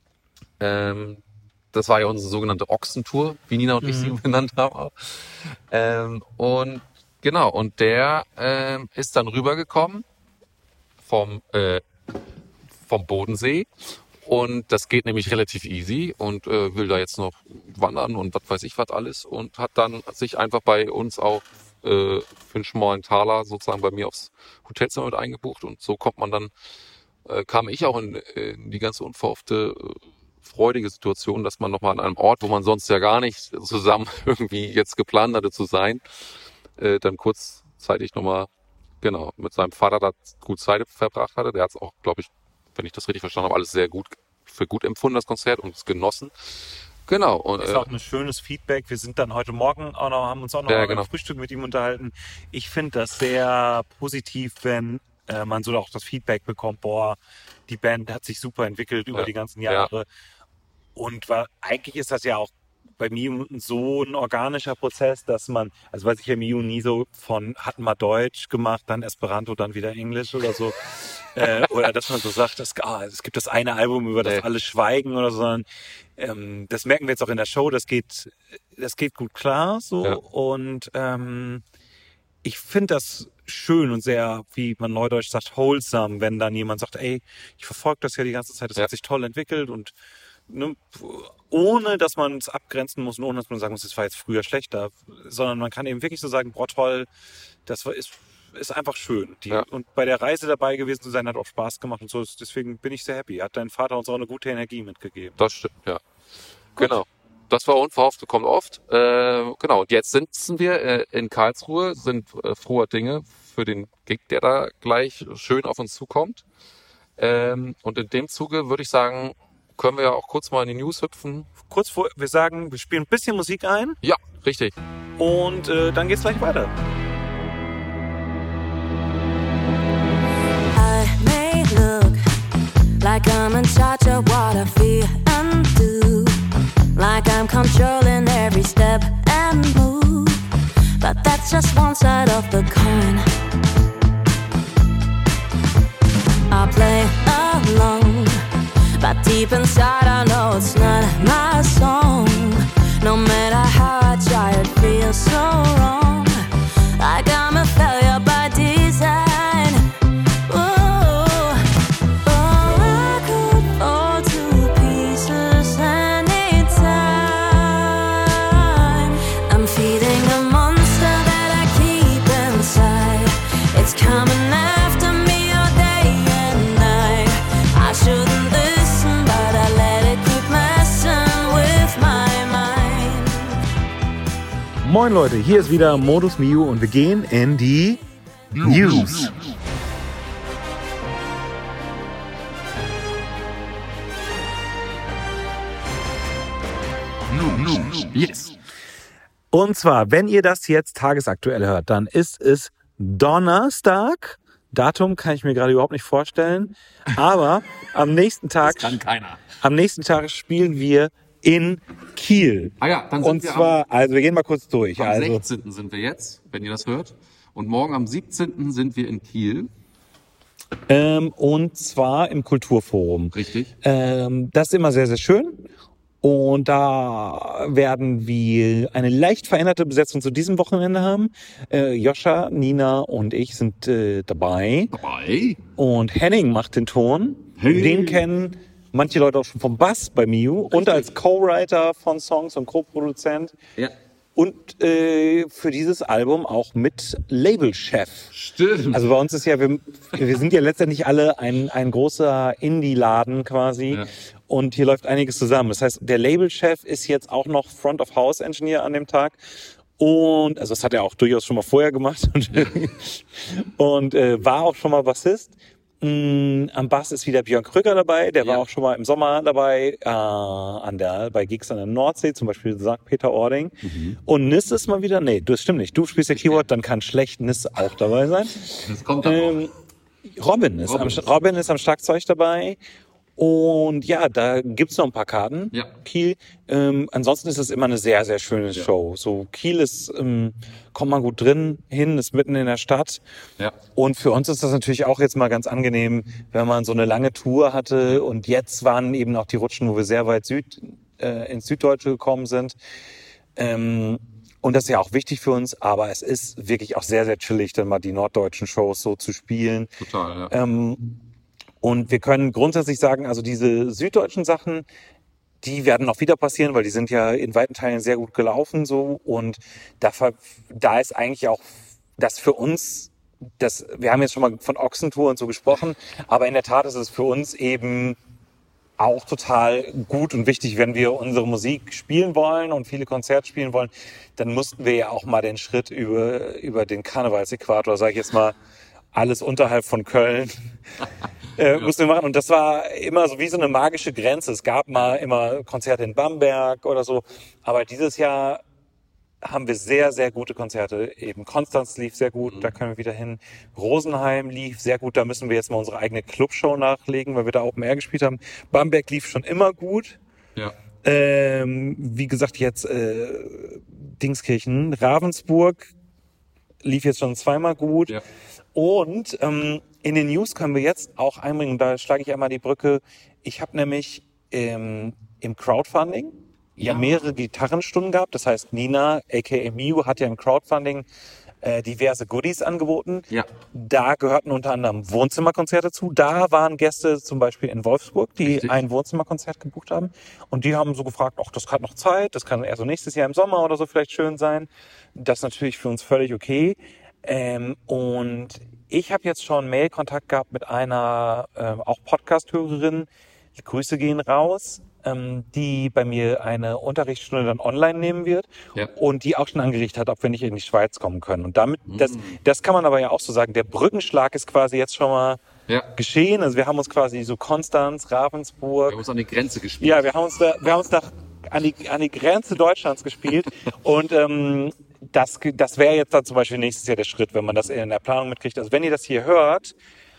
Das war ja unsere sogenannte Ochsentour, wie Nina und ich sie genannt haben. Und genau, und der ist dann rübergekommen vom Bodensee. Und das geht nämlich relativ easy und will da jetzt noch wandern und was weiß ich was alles. Und hat dann sich einfach bei uns auch für einen schmalen Taler sozusagen bei mir aufs Hotelzimmer mit eingebucht. Und so kommt man dann, kam ich auch in die ganze unverhoffte freudige Situation, dass man nochmal an einem Ort, wo man sonst ja gar nicht zusammen irgendwie jetzt geplant hatte zu sein, dann kurzzeitig nochmal, genau, mit seinem Vater da gut Zeit verbracht hatte. Der hat es auch, glaube ich, wenn ich das richtig verstanden habe, alles sehr gut für gut empfunden, das Konzert, und es genossen. Genau. Und, Das ist auch ein schönes Feedback. Wir sind dann heute Morgen auch noch, haben uns auch noch Ja, beim genau. Frühstück mit ihm unterhalten. Ich finde das sehr positiv, wenn man so auch das Feedback bekommt, boah, die Band hat sich super entwickelt über Ja. die ganzen Jahre. Und eigentlich ist das ja auch bei Miu so ein organischer Prozess, dass man, also weiß ich ja Miu nie so hatten mal Deutsch gemacht, dann Esperanto, dann wieder Englisch oder so. Oder dass man so sagt, es gibt das eine Album, über das Nee. alle schweigen oder so, sondern das merken wir jetzt auch in der Show, das geht gut klar so. Ja. Und ich finde das schön und sehr, wie man neudeutsch sagt, wholesome, wenn dann jemand sagt, ey, ich verfolge das ja die ganze Zeit, das hat sich toll entwickelt und ne, ohne dass man es abgrenzen muss und ohne dass man sagen muss, das war jetzt früher schlechter, sondern man kann eben wirklich so sagen, boah toll, ist einfach schön. Ja. Und bei der Reise dabei gewesen zu sein, hat auch Spaß gemacht und so, deswegen bin ich sehr happy. Hat dein Vater uns auch eine gute Energie mitgegeben. Das stimmt, ja. Genau. Das war unverhofft, kommt oft. Genau, und jetzt sitzen wir in Karlsruhe, sind froher Dinge für den Gig, der da gleich schön auf uns zukommt. Und in dem Zuge würde ich sagen, können wir ja auch kurz mal in die News hüpfen. Kurz vor, wir sagen, wir spielen ein bisschen Musik ein Ja, richtig. und dann geht's gleich weiter. I may look like I'm in charge of what I feel and do, like I'm controlling every step and move, but that's just one side of the coin. I play along, but deep inside I know it's not my song. No matter how I try, it feels so wrong, like I'm a failure by design. Oh, I could fall to pieces anytime. I'm feeding a monster that I keep inside. It's coming after me all day and night. I shouldn't listen, but I let it keep messing with my mind. Moin Leute, hier ist wieder Modus Miu und wir gehen in die News. Yes. Und zwar, wenn ihr das jetzt tagesaktuell hört, dann ist es Donnerstag. Datum kann ich mir gerade überhaupt nicht vorstellen. Aber am nächsten Tag, keiner. spielen wir in Kiel. Ah ja, dann sind Und wir zwar, also wir gehen mal kurz durch. am Also 16. sind wir jetzt, wenn ihr das hört. Und morgen am 17. sind wir in Kiel. und zwar im Kulturforum. Richtig. Das ist immer sehr, sehr schön. Und da werden wir eine leicht veränderte Besetzung zu diesem Wochenende haben. Joscha, Nina und ich sind dabei. Dabei. Und Henning macht den Ton. Hey. Den kennen manche Leute auch schon vom Bass bei Miu und als Co-Writer von Songs und Co-Produzent. Ja. Und für dieses Album auch mit Labelchef. Stimmt. Also bei uns ist ja, wir sind ja letztendlich alle ein großer Indie-Laden quasi. Ja. Und hier läuft einiges zusammen. Das heißt, der Labelchef ist jetzt auch noch Front-of-House-Engineer an dem Tag. Und, also das hat er auch durchaus schon mal vorher gemacht. Und war auch schon mal Bassist. Am Bass ist wieder Björn Krüger dabei, der war Ja. auch schon mal im Sommer dabei, bei Gigs an der Nordsee, zum Beispiel St. Peter-Ording. Und Nis ist mal wieder, nee, das stimmt nicht, du spielst ja Keyboard, dann kann schlecht Nis auch dabei sein. Das kommt dann noch. Robin ist am Schlagzeug dabei. Und ja, da gibt's noch ein paar Karten. Ja. Kiel. Ansonsten ist es immer eine sehr, sehr schöne Show. So Kiel ist, kommt man gut hin, ist mitten in der Stadt. Ja. Und für uns ist das natürlich auch jetzt mal ganz angenehm, wenn man so eine lange Tour hatte. Und jetzt waren eben auch die Rutschen, wo wir sehr weit ins Süddeutsche gekommen sind. Und das ist ja auch wichtig für uns, aber es ist wirklich auch sehr, sehr chillig, dann mal die norddeutschen Shows so zu spielen. Total, ja. Und wir können grundsätzlich sagen, also diese süddeutschen Sachen, die werden noch wieder passieren, weil die sind ja in weiten Teilen sehr gut gelaufen so. Und da ist eigentlich auch das für uns, wir haben jetzt schon mal von Ochsentour und so gesprochen, aber in der Tat ist es für uns eben auch total gut und wichtig, wenn wir unsere Musik spielen wollen und viele Konzerte spielen wollen, dann mussten wir ja auch mal den Schritt über den Karnevalsäquator, sage ich jetzt mal, alles unterhalb von Köln mussten wir machen. Und das war immer so wie so eine magische Grenze. Es gab mal immer Konzerte in Bamberg oder so. Aber dieses Jahr haben wir sehr, sehr gute Konzerte. Eben Konstanz lief sehr gut, da können wir wieder hin. Rosenheim lief sehr gut, da müssen wir jetzt mal unsere eigene Clubshow nachlegen, weil wir da Open Air gespielt haben. Bamberg lief schon immer gut. Ja. Wie gesagt, jetzt Dingskirchen, Ravensburg lief jetzt schon zweimal gut. Ja. Und in den News können wir jetzt auch einbringen, da schlage ich einmal die Brücke. Ich habe nämlich im Crowdfunding mehrere Gitarrenstunden gehabt. Das heißt, Nina, aka Miu, hat ja im Crowdfunding diverse Goodies angeboten. Ja. Da gehörten unter anderem Wohnzimmerkonzerte zu. Da waren Gäste zum Beispiel in Wolfsburg, die Richtig. ein Wohnzimmerkonzert gebucht haben. Und die haben so gefragt, ach, das hat noch Zeit, das kann erst so nächstes Jahr im Sommer oder so vielleicht schön sein. Das ist natürlich für uns völlig okay. Und ich habe jetzt schon Mail-Kontakt gehabt mit einer auch Podcast-Hörerin. Grüße gehen raus, die bei mir eine Unterrichtsstunde dann online nehmen wird und die auch schon angeregt hat, ob wir nicht in die Schweiz kommen können. Und damit, das kann man aber ja auch so sagen, der Brückenschlag ist quasi jetzt schon mal geschehen. Also wir haben uns quasi so Konstanz, Ravensburg. Wir haben uns an die Grenze gespielt. Ja, wir haben uns an die Grenze Deutschlands gespielt und das wäre jetzt dann zum Beispiel nächstes Jahr der Schritt, wenn man das in der Planung mitkriegt. Also wenn ihr das hier hört,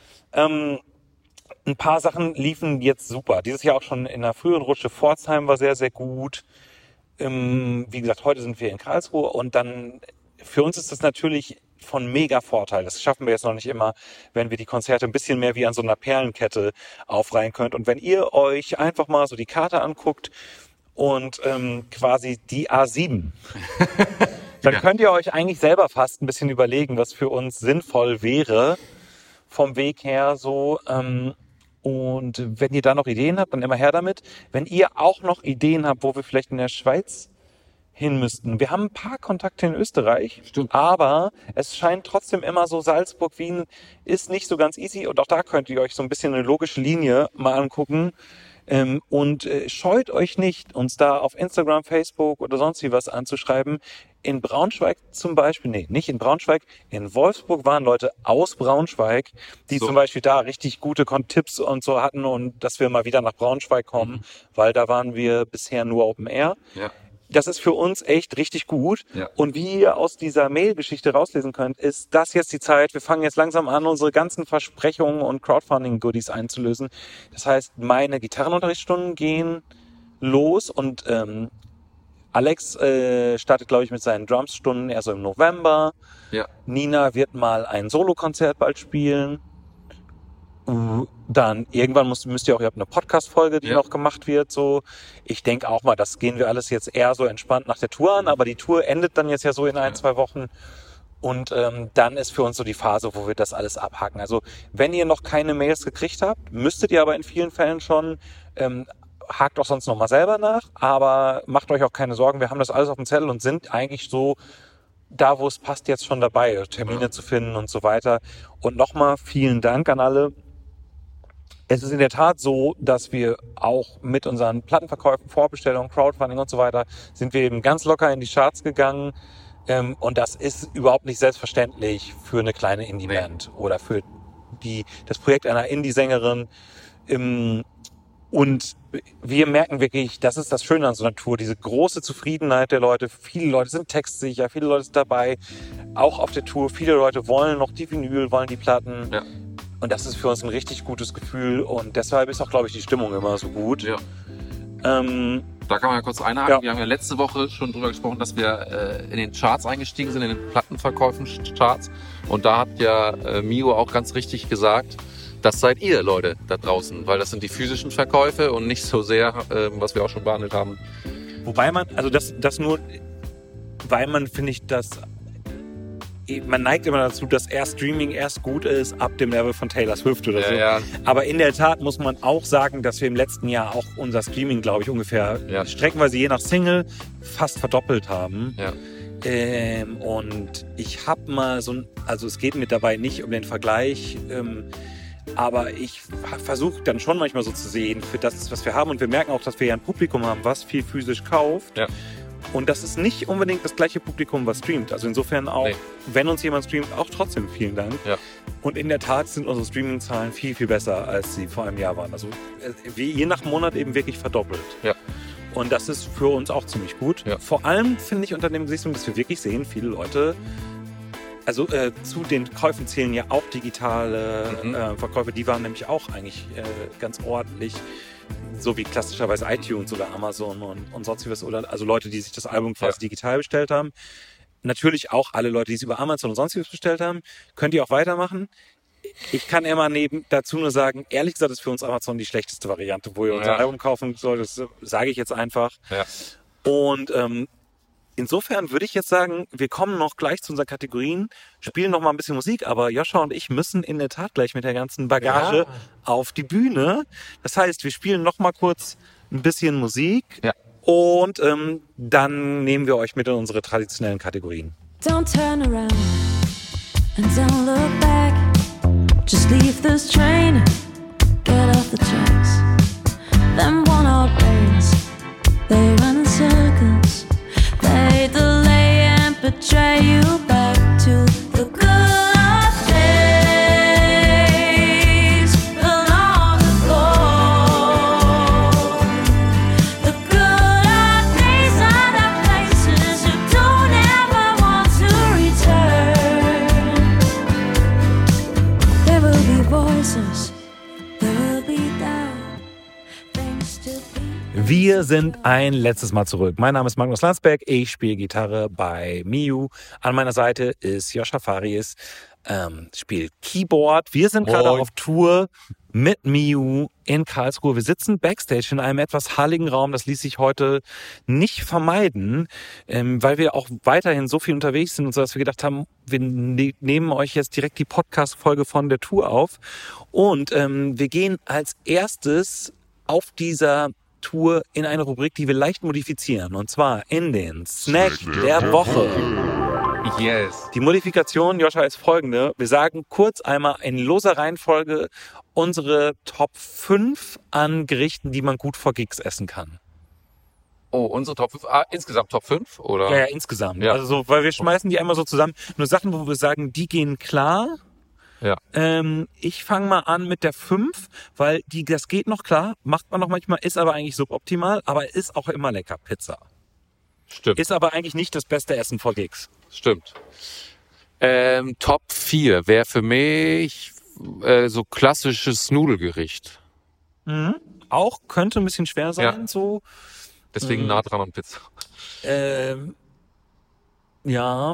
ein paar Sachen liefen jetzt super. Dieses Jahr auch schon in der früheren Rutsche. Pforzheim war sehr, sehr gut. Wie gesagt, heute sind wir in Karlsruhe und dann für uns ist das natürlich von mega Vorteil. Das schaffen wir jetzt noch nicht immer, wenn wir die Konzerte ein bisschen mehr wie an so einer Perlenkette aufreihen könnt. Und wenn ihr euch einfach mal so die Karte anguckt und quasi die A7, dann könnt ihr euch eigentlich selber fast ein bisschen überlegen, was für uns sinnvoll wäre vom Weg her so. Und wenn ihr da noch Ideen habt, dann immer her damit. Wenn ihr auch noch Ideen habt, wo wir vielleicht in der Schweiz hin müssten. Wir haben ein paar Kontakte in Österreich, aber es scheint trotzdem immer so, Salzburg, Wien ist nicht so ganz easy. Und auch da könnt ihr euch so ein bisschen eine logische Linie mal angucken. Und scheut euch nicht, uns da auf Instagram, Facebook oder sonst wie was anzuschreiben. In Braunschweig zum Beispiel, nicht in Braunschweig, in Wolfsburg waren Leute aus Braunschweig, die zum Beispiel da richtig gute Tipps und so hatten und dass wir mal wieder nach Braunschweig kommen, weil da waren wir bisher nur Open Air. Ja. Das ist für uns echt richtig gut. Ja. Und wie ihr aus dieser Mail-Geschichte rauslesen könnt, ist das jetzt die Zeit. Wir fangen jetzt langsam an, unsere ganzen Versprechungen und Crowdfunding-Goodies einzulösen. Das heißt, meine Gitarrenunterrichtsstunden gehen los und Alex startet, glaube ich, mit seinen Drumsstunden eher so im November. Ja. Nina wird mal ein Solokonzert bald spielen. Dann irgendwann müsst ihr auch, ihr habt eine Podcast-Folge, die noch gemacht wird. So, ich denke auch mal, das gehen wir alles jetzt eher so entspannt nach der Tour an, aber die Tour endet dann jetzt ja so in 1-2 Wochen. Und dann ist für uns so die Phase, wo wir das alles abhaken. Also wenn ihr noch keine Mails gekriegt habt, müsstet ihr aber in vielen Fällen schon, hakt auch sonst nochmal selber nach, aber macht euch auch keine Sorgen, wir haben das alles auf dem Zettel und sind eigentlich so da, wo es passt, jetzt schon dabei, Termine zu finden und so weiter. Und nochmal vielen Dank an alle. Es ist in der Tat so, dass wir auch mit unseren Plattenverkäufen, Vorbestellungen, Crowdfunding und so weiter, sind wir eben ganz locker in die Charts gegangen. Und das ist überhaupt nicht selbstverständlich für eine kleine Indie-Band oder für das Projekt einer Indie-Sängerin. Und wir merken wirklich, das ist das Schöne an so einer Tour, diese große Zufriedenheit der Leute. Viele Leute sind textsicher, viele Leute sind dabei, auch auf der Tour. Viele Leute wollen noch die Vinyl, wollen die Platten. Ja. Und das ist für uns ein richtig gutes Gefühl. Und deshalb ist auch, glaube ich, die Stimmung immer so gut. Ja. Ja. Da kann man ja kurz einhaken. Ja. Wir haben ja letzte Woche schon drüber gesprochen, dass wir in den Charts eingestiegen sind, in den Plattenverkäufen-Charts. Und da hat ja Mio auch ganz richtig gesagt, das seid ihr, Leute, da draußen. Weil das sind die physischen Verkäufe und nicht so sehr, was wir auch schon behandelt haben. Wobei man, also das nur, weil man, finde ich, man neigt immer dazu, dass Streaming erst gut ist ab dem Level von Taylor Swift oder so. Ja. Aber in der Tat muss man auch sagen, dass wir im letzten Jahr auch unser Streaming, glaube ich, ungefähr streckenweise je nach Single fast verdoppelt haben. Ja. Und ich habe mal also es geht mir dabei nicht um den Vergleich, aber ich versuche dann schon manchmal so zu sehen, für das, was wir haben. Und wir merken auch, dass wir ja ein Publikum haben, was viel physisch kauft. Ja. Und das ist nicht unbedingt das gleiche Publikum, was streamt. Also insofern auch, wenn uns jemand streamt, auch trotzdem vielen Dank. Ja. Und in der Tat sind unsere Streaming-Zahlen viel, viel besser, als sie vor einem Jahr waren. Also je nach Monat eben wirklich verdoppelt. Ja. Und das ist für uns auch ziemlich gut. Ja. Vor allem finde ich unter dem Gesichtspunkt, dass wir wirklich sehen, viele Leute, also zu den Käufen zählen ja auch digitale Verkäufe, die waren nämlich auch eigentlich ganz ordentlich. So wie klassischerweise iTunes oder Amazon und sonstiges, oder also Leute, die sich das Album quasi digital bestellt haben. Natürlich auch alle Leute, die es über Amazon und sonstiges bestellt haben. Könnt ihr auch weitermachen. Ich kann immer dazu nur sagen, ehrlich gesagt ist für uns Amazon die schlechteste Variante, wo ihr unser Album kaufen sollt. Das sage ich jetzt einfach. Ja. Und insofern würde ich jetzt sagen, wir kommen noch gleich zu unseren Kategorien, spielen noch mal ein bisschen Musik, aber Joscha und ich müssen in der Tat gleich mit der ganzen Bagage auf die Bühne. Das heißt, wir spielen noch mal kurz ein bisschen Musik und dann nehmen wir euch mit in unsere traditionellen Kategorien. Don't turn around and don't look back. Just leave this train, get off the tracks. Them one-out rails, they run in circles. They delay and betray you back to the good old days long ago. The good old days are the places you don't ever want to return. There will be voices, there will be doubt, things to be. Wir sind ein letztes Mal zurück. Mein Name ist Magnus Landsberg, ich spiele Gitarre bei Miu. An meiner Seite ist Joscha Faries, spielt Keyboard. Wir sind gerade auf Tour mit Miu in Karlsruhe. Wir sitzen Backstage in einem etwas halligen Raum. Das ließ sich heute nicht vermeiden, weil wir auch weiterhin so viel unterwegs sind und so, dass wir gedacht haben, wir nehmen euch jetzt direkt die Podcast-Folge von der Tour auf. Und wir gehen als erstes auf dieser Tour in eine Rubrik, die wir leicht modifizieren. Und zwar in den Snack der Woche. Yes. Die Modifikation, Joscha, ist folgende. Wir sagen kurz einmal in loser Reihenfolge unsere Top 5 an Gerichten, die man gut vor Gigs essen kann. Oh, unsere Top 5? Insgesamt Top 5? Oder? Ja, insgesamt. Ja. Also so, weil wir schmeißen die einmal so zusammen. Nur Sachen, wo wir sagen, die gehen klar. Ja. Ich fange mal an mit der 5, weil das geht noch klar, macht man noch manchmal, ist aber eigentlich suboptimal, aber ist auch immer lecker, Pizza. Stimmt. Ist aber eigentlich nicht das beste Essen vor Gigs. Stimmt. Top 4 wäre für mich so klassisches Nudelgericht. Mhm. Auch könnte ein bisschen schwer sein, so. Deswegen nah dran an Pizza. Ja.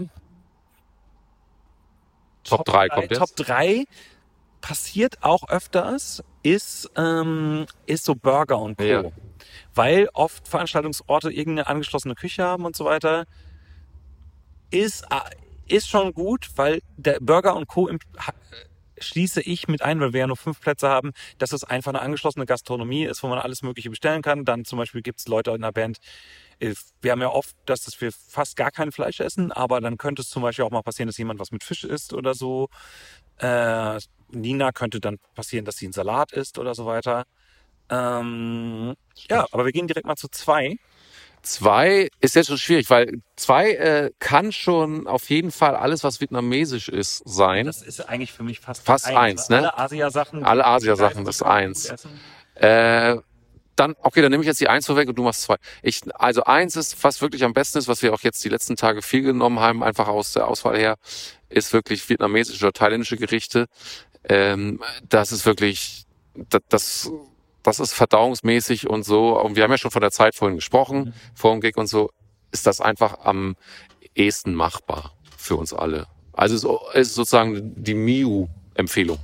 Top 3 kommt jetzt. Top 3 passiert auch öfters, ist so Burger und Co. Ja. Weil oft Veranstaltungsorte irgendeine angeschlossene Küche haben und so weiter. Ist schon gut, weil der Burger und Co. schließe ich mit ein, weil wir ja nur 5 Plätze haben, dass es einfach eine angeschlossene Gastronomie ist, wo man alles Mögliche bestellen kann. Dann zum Beispiel gibt es Leute in der Band, wir haben ja oft, dass wir fast gar kein Fleisch essen, aber dann könnte es zum Beispiel auch mal passieren, dass jemand was mit Fisch isst oder so. Nina könnte dann passieren, dass sie einen Salat isst oder so weiter. Ja, aber wir gehen direkt mal zu 2. 2 ist jetzt schon schwierig, weil 2 kann schon auf jeden Fall alles, was vietnamesisch ist, sein. Das ist eigentlich für mich fast 1, ne? Alle Asia-Sachen. Alle Asia-Sachen, das ist 1. Dann, okay, dann nehme ich jetzt die 1 vorweg und du machst 2. Also 1 ist, was wirklich am besten ist, was wir auch jetzt die letzten Tage viel genommen haben, einfach aus der Auswahl her, ist wirklich vietnamesische oder thailändische Gerichte. Das ist wirklich, das ist verdauungsmäßig und so. Und wir haben ja schon von der Zeit vorhin gesprochen, vor dem Gig und so, ist das einfach am ehesten machbar für uns alle. Also es ist sozusagen die Miu-Empfehlung.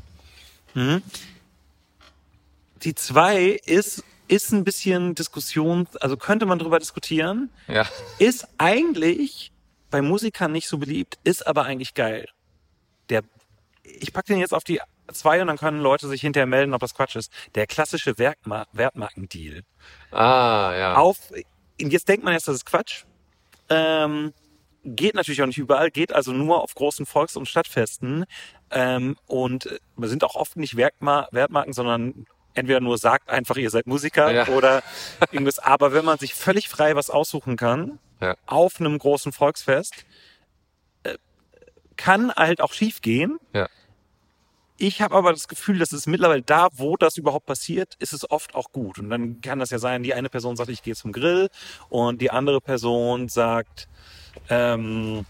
Die 2 ist ein bisschen Diskussion, also könnte man drüber diskutieren. Ja. Ist eigentlich bei Musikern nicht so beliebt, ist aber eigentlich geil. Ich packe den jetzt auf die 2 und dann können Leute sich hinterher melden, ob das Quatsch ist. Der klassische Wertmarkendeal. Ja. Jetzt denkt man erst, das ist Quatsch. Geht natürlich auch nicht überall, geht also nur auf großen Volks- und Stadtfesten. Und wir sind auch oft nicht Wertmarken, sondern entweder nur sagt einfach, ihr seid Musiker oder irgendwas. Aber wenn man sich völlig frei was aussuchen kann, auf einem großen Volksfest, kann halt auch schief gehen. Ja. Ich habe aber das Gefühl, dass es mittlerweile da, wo das überhaupt passiert, ist es oft auch gut. Und dann kann das ja sein, die eine Person sagt, ich gehe zum Grill und die andere Person sagt dann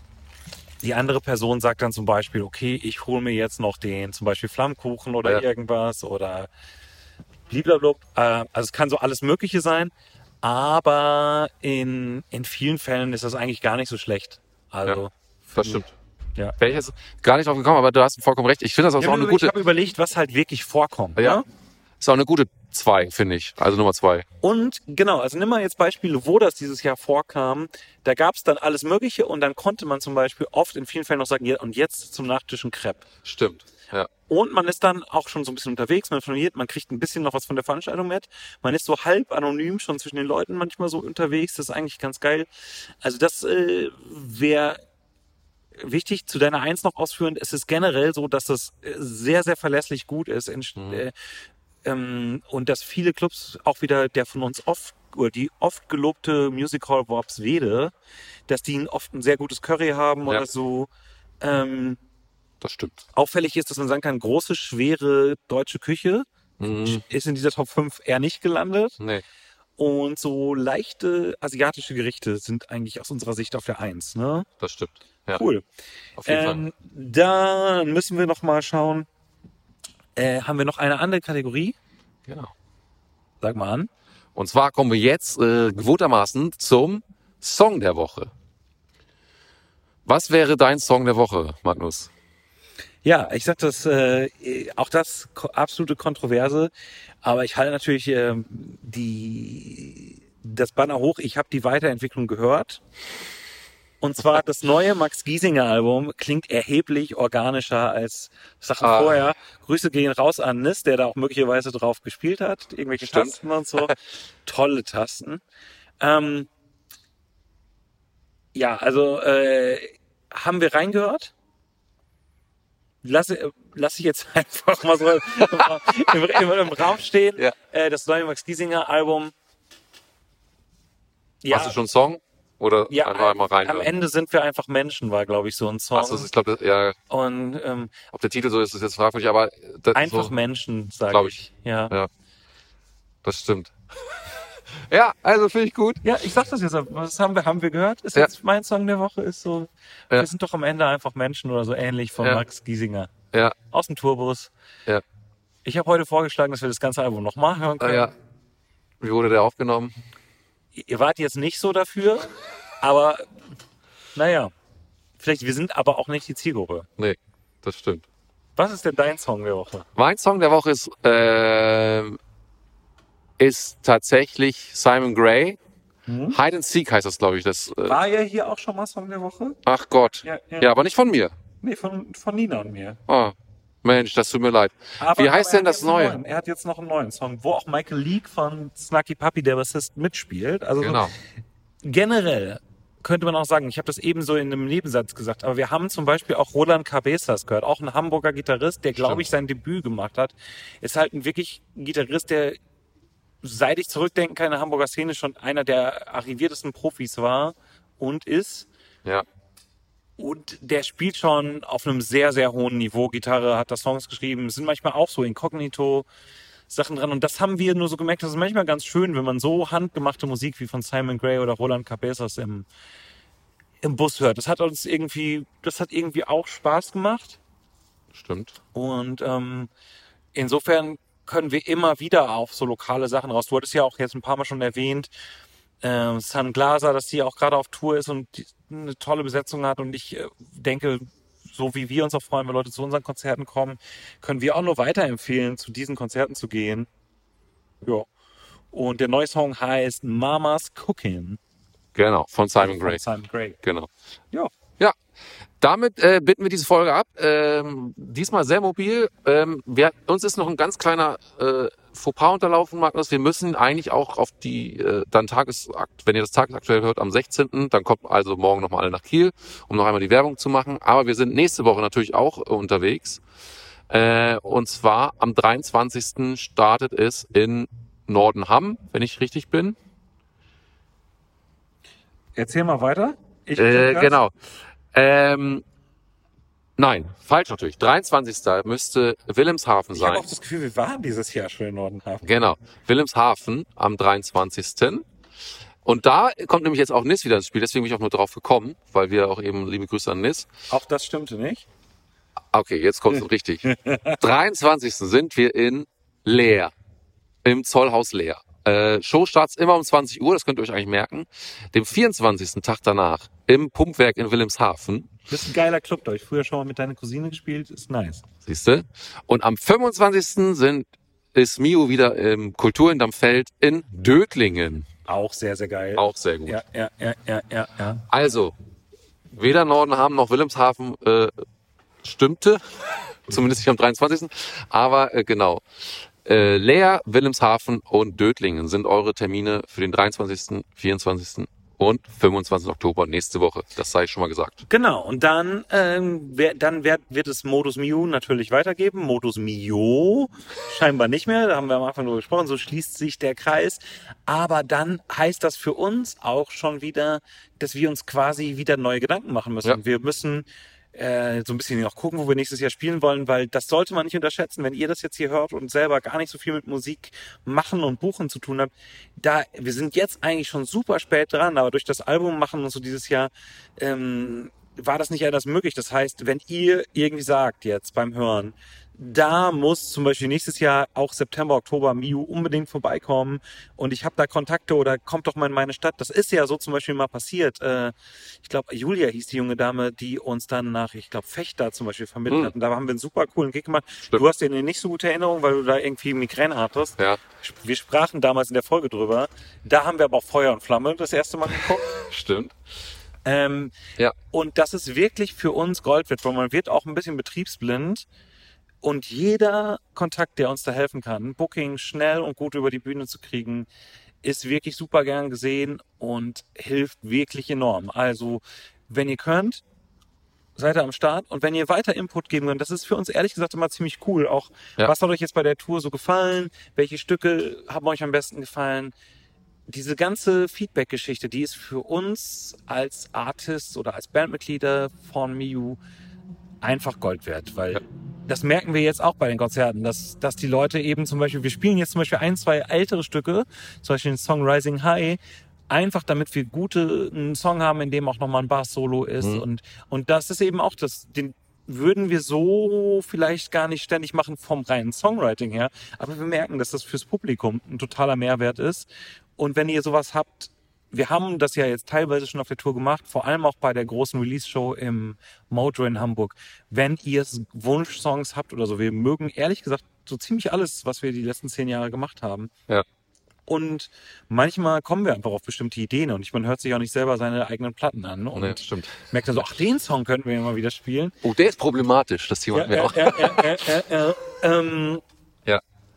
zum Beispiel, okay, ich hole mir jetzt noch den zum Beispiel Flammkuchen oder irgendwas oder blablabla. Also es kann so alles Mögliche sein, aber in vielen Fällen ist das eigentlich gar nicht so schlecht. Also das stimmt. Ja. Wäre ich jetzt gar nicht drauf gekommen, aber du hast vollkommen recht. Ich finde das auch eine gute. Ich habe überlegt, was halt wirklich vorkommt. Ja. Ne? Ist auch eine gute 2, finde ich. Also Nummer 2. Und genau, also nimm mal jetzt Beispiele, wo das dieses Jahr vorkam. Da gab es dann alles Mögliche und dann konnte man zum Beispiel oft in vielen Fällen noch sagen, ja, und jetzt zum Nachtisch ein Crepe. Stimmt, ja. Und man ist dann auch schon so ein bisschen unterwegs, man kriegt ein bisschen noch was von der Veranstaltung mit. Man ist so halb anonym schon zwischen den Leuten manchmal so unterwegs. Das ist eigentlich ganz geil. Also das wäre wichtig. Zu deiner 1 noch ausführend, es ist generell so, dass das sehr, sehr verlässlich gut ist. Und dass viele Clubs, auch wieder der von uns die oft gelobte Music Hall Worpswede, dass die oft ein sehr gutes Curry haben oder so. Das stimmt. Auffällig ist, dass man sagen kann, große, schwere deutsche Küche ist in dieser Top 5 eher nicht gelandet. Nee. Und so leichte asiatische Gerichte sind eigentlich aus unserer Sicht auf der 1. Ne? Das stimmt. Ja. Cool. Auf jeden Fall. Dann müssen wir noch mal schauen, haben wir noch eine andere Kategorie? Genau. Sag mal an. Und zwar kommen wir jetzt gewohntermaßen zum Song der Woche. Was wäre dein Song der Woche, Magnus? Ja, ich sag das, auch das absolute Kontroverse, aber ich halte natürlich das Banner hoch. Ich habe die Weiterentwicklung gehört. Und zwar das neue Max Giesinger Album klingt erheblich organischer als Sachen vorher. Grüße gehen raus an Nis, der da auch möglicherweise drauf gespielt hat. Irgendwelche Tasten und so. Tolle Tasten. Ja, also haben wir reingehört? Lass ich jetzt einfach mal so im Raum stehen. Ja. Das neue Max Giesinger Album. Ja. Hast du schon einen Song? Oder einfach mal rein? Am Ende sind wir einfach Menschen, war, glaube ich, so ein Song. Achso, ich glaube, ja. Und ob der Titel so ist, ist jetzt fragwürdig, aber einfach so, Menschen, sage ich. Ja. Das stimmt. Ja, also finde ich gut. Ja, ich sag das jetzt. Was haben wir gehört? Ist jetzt mein Song der Woche, ist so, wir sind doch am Ende einfach Menschen oder so ähnlich von Max Giesinger. Ja. Aus dem Tourbus. Ja. Ich habe heute vorgeschlagen, dass wir das ganze Album nochmal hören können. Ja. Wie wurde der aufgenommen? Ihr wart jetzt nicht so dafür, aber naja. Vielleicht, wir sind aber auch nicht die Zielgruppe. Nee, das stimmt. Was ist denn dein Song der Woche? Mein Song der Woche ist tatsächlich Simon Gray. Hide and Seek heißt das, glaube ich. Das, war ja hier auch schon mal Song der Woche? Ach Gott. Ja, aber nicht von mir. Nee, von Nina und mir. Oh, Mensch, das tut mir leid. Wie heißt denn das Neue? Er hat jetzt noch einen neuen Song, wo auch Michael Leake von Snarky Puppy, der Bassist, mitspielt. Also genau. So, generell könnte man auch sagen, ich habe das eben so in einem Nebensatz gesagt, aber wir haben zum Beispiel auch Roland Cabezas gehört, auch ein Hamburger Gitarrist, der, glaube ich, sein Debüt gemacht hat. Ist halt ein wirklich Gitarrist, der seit ich zurückdenken kann, in der Hamburger Szene schon einer der arriviertesten Profis war und ist. Ja. Und der spielt schon auf einem sehr, sehr hohen Niveau Gitarre, hat da Songs geschrieben, sind manchmal auch so inkognito Sachen dran. Und das haben wir nur so gemerkt, das ist manchmal ganz schön, wenn man so handgemachte Musik wie von Simon Gray oder Roland Cabezas im Bus hört. Das hat irgendwie auch Spaß gemacht. Stimmt. Und insofern können wir immer wieder auf so lokale Sachen raus. Du hattest ja auch jetzt ein paar Mal schon erwähnt, Sun Glaser, dass die auch gerade auf Tour ist und eine tolle Besetzung hat. Und ich denke, so wie wir uns auch freuen, wenn Leute zu unseren Konzerten kommen, können wir auch nur weiterempfehlen, zu diesen Konzerten zu gehen. Ja. Und der neue Song heißt Mama's Cookin'. Genau, von Simon Gray. Simon Gray. Genau. Ja. Ja, damit bitten wir diese Folge ab. Diesmal sehr mobil. Uns ist noch ein ganz kleiner Fauxpas unterlaufen, Magnus. Wir müssen eigentlich auch auf die wenn ihr das tagesaktuell hört, am 16., dann kommt also morgen nochmal alle nach Kiel, um noch einmal die Werbung zu machen. Aber wir sind nächste Woche natürlich auch unterwegs. Und zwar am 23. startet es in Nordenham, wenn ich richtig bin. Erzähl mal weiter. Genau. Nein, falsch natürlich. 23. müsste Wilhelmshaven Ich sein. habe auch das Gefühl, wir waren dieses Jahr schon in Nordenhafen. Genau. Wilhelmshaven am 23. Und da kommt nämlich jetzt auch Nis wieder ins Spiel. Deswegen bin ich auch nur drauf gekommen, weil wir auch eben, liebe Grüße an Nis. Auch das stimmte nicht. Okay, jetzt kommt es richtig. 23. sind wir in Leer. Im Zollhaus Leer. Showstarts immer um 20 Uhr, das könnt ihr euch eigentlich merken. Dem 24. Tag danach im Pumpwerk in Wilhelmshaven. Das ist ein geiler Club, da habe ich früher schon mal mit deiner Cousine gespielt, ist nice. Siehste? Und am 25. ist Mio wieder im Kulturhinterm Feld in Dötlingen. Auch sehr, sehr geil. Auch sehr gut. Ja. Also, weder Nordenham noch Wilhelmshaven stimmte. Zumindest nicht am 23. Aber genau. Leer, Wilhelmshaven und Dötlingen sind eure Termine für den 23., 24. und 25. Oktober nächste Woche. Das sei schon mal gesagt. Genau, und dann, wird es Modus Mio natürlich weitergeben. Modus Mio scheinbar nicht mehr, da haben wir am Anfang drüber gesprochen, so schließt sich der Kreis. Aber dann heißt das für uns auch schon wieder, dass wir uns quasi wieder neue Gedanken machen müssen. Ja. Wir müssen so ein bisschen noch gucken, wo wir nächstes Jahr spielen wollen, weil das sollte man nicht unterschätzen, wenn ihr das jetzt hier hört und selber gar nicht so viel mit Musik machen und buchen zu tun habt. Wir sind jetzt eigentlich schon super spät dran, aber durch das Album machen und so dieses Jahr war das nicht anders möglich. Das heißt, wenn ihr irgendwie sagt jetzt beim Hören, da muss zum Beispiel nächstes Jahr auch September, Oktober Mio unbedingt vorbeikommen und ich habe da Kontakte oder kommt doch mal in meine Stadt. Das ist ja so zum Beispiel mal passiert. Ich glaube, Julia hieß die junge Dame, die uns dann nach, Fechter zum Beispiel vermittelt hat. Und da haben wir einen super coolen Gig gemacht. Stimmt. Du hast dir eine nicht so gute Erinnerung, weil du da irgendwie Migräne hattest. Ja. Wir sprachen damals in der Folge drüber. Da haben wir aber auch Feuer und Flamme das erste Mal geguckt. Stimmt. Ja. Und das ist wirklich für uns Gold wert, weil man wird auch ein bisschen betriebsblind. Und jeder Kontakt, der uns da helfen kann, Booking schnell und gut über die Bühne zu kriegen, ist wirklich super gern gesehen und hilft wirklich enorm. Also, wenn ihr könnt, seid ihr am Start. Und wenn ihr weiter Input geben könnt, das ist für uns ehrlich gesagt immer ziemlich cool. Auch, was hat euch jetzt bei der Tour so gefallen? Welche Stücke haben euch am besten gefallen? Diese ganze Feedback-Geschichte, die ist für uns als Artist oder als Bandmitglieder von Mio einfach Gold wert, weil das merken wir jetzt auch bei den Konzerten, dass die Leute eben zum Beispiel, wir spielen jetzt zum Beispiel 1, 2 ältere Stücke, zum Beispiel den Song Rising High, einfach damit wir einen Song haben, in dem auch nochmal ein Bass-Solo ist und das ist eben auch den würden wir so vielleicht gar nicht ständig machen vom reinen Songwriting her, aber wir merken, dass das fürs Publikum ein totaler Mehrwert ist und wenn ihr sowas habt, wir haben das ja jetzt teilweise schon auf der Tour gemacht, vor allem auch bei der großen Release-Show im Mojo in Hamburg. Wenn ihr Wunschsongs habt oder so, wir mögen ehrlich gesagt so ziemlich alles, was wir die letzten 10 Jahre gemacht haben. Ja. Und manchmal kommen wir einfach auf bestimmte Ideen und man hört sich auch nicht selber seine eigenen Platten an. Und Nee, stimmt. merkt dann so, ach, den Song könnten wir ja mal wieder spielen. Oh, der ist problematisch, das Thema hatten wir auch. Ja.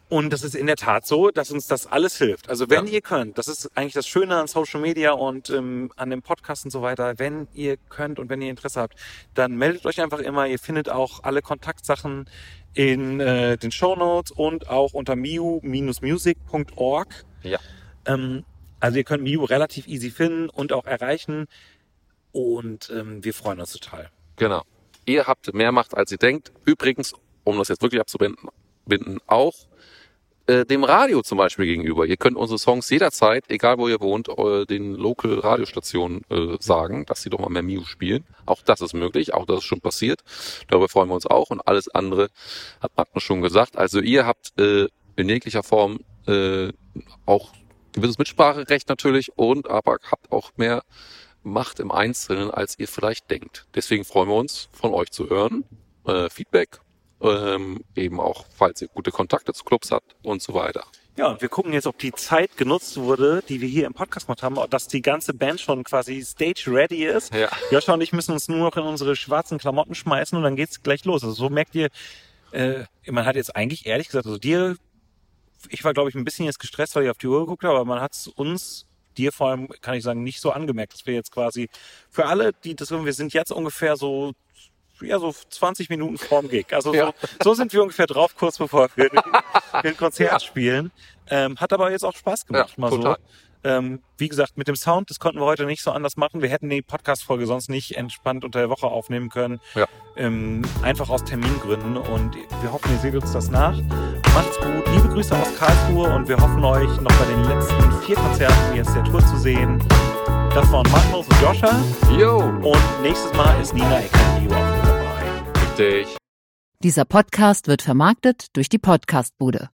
Und das ist in der Tat so, dass uns das alles hilft. Also wenn ihr könnt, das ist eigentlich das Schöne an Social Media und an dem Podcast und so weiter, wenn ihr könnt und wenn ihr Interesse habt, dann meldet euch einfach immer. Ihr findet auch alle Kontaktsachen in den Shownotes und auch unter miu-music.org. Ja. Also ihr könnt Miu relativ easy finden und auch erreichen. Und wir freuen uns total. Genau. Ihr habt mehr Macht, als ihr denkt. Übrigens, um das jetzt wirklich abzubinden, auch dem Radio zum Beispiel gegenüber. Ihr könnt unsere Songs jederzeit, egal wo ihr wohnt, den Local Radiostationen sagen, dass sie doch mal mehr Miu spielen. Auch das ist möglich, auch das ist schon passiert. Darüber freuen wir uns auch. Und alles andere hat Magnus schon gesagt. Also ihr habt in jeglicher Form auch gewisses Mitspracherecht natürlich aber habt auch mehr Macht im Einzelnen, als ihr vielleicht denkt. Deswegen freuen wir uns, von euch zu hören. Feedback. Eben auch, falls ihr gute Kontakte zu Clubs habt und so weiter. Ja, und wir gucken jetzt, ob die Zeit genutzt wurde, die wir hier im Podcast gemacht haben, dass die ganze Band schon quasi stage-ready ist. Ja. Joscha und ich müssen uns nur noch in unsere schwarzen Klamotten schmeißen und dann geht's gleich los. Also so merkt ihr, man hat jetzt eigentlich ehrlich gesagt, also ich war glaube ich ein bisschen jetzt gestresst, weil ich auf die Uhr geguckt habe, aber man hat es dir vor allem, kann ich sagen, nicht so angemerkt, dass wir jetzt quasi, für alle, die das hören, wir sind jetzt ungefähr so 20 Minuten vorm Gig. Also so sind wir ungefähr drauf, kurz bevor wir ein Konzert spielen. Hat aber jetzt auch Spaß gemacht. Ja, total. So. Wie gesagt, mit dem Sound, das konnten wir heute nicht so anders machen. Wir hätten die Podcast-Folge sonst nicht entspannt unter der Woche aufnehmen können. Ja. Einfach aus Termingründen. Und wir hoffen, ihr seht uns das nach. Macht's gut. Liebe Grüße aus Karlsruhe und wir hoffen euch noch bei den letzten 4 Konzerten jetzt der Tour zu sehen. Das waren Magnus und Joscha. Jo. Und nächstes Mal ist Nina Eckert-Miu auch mit dabei. Richtig. Dieser Podcast wird vermarktet durch die Podcastbude.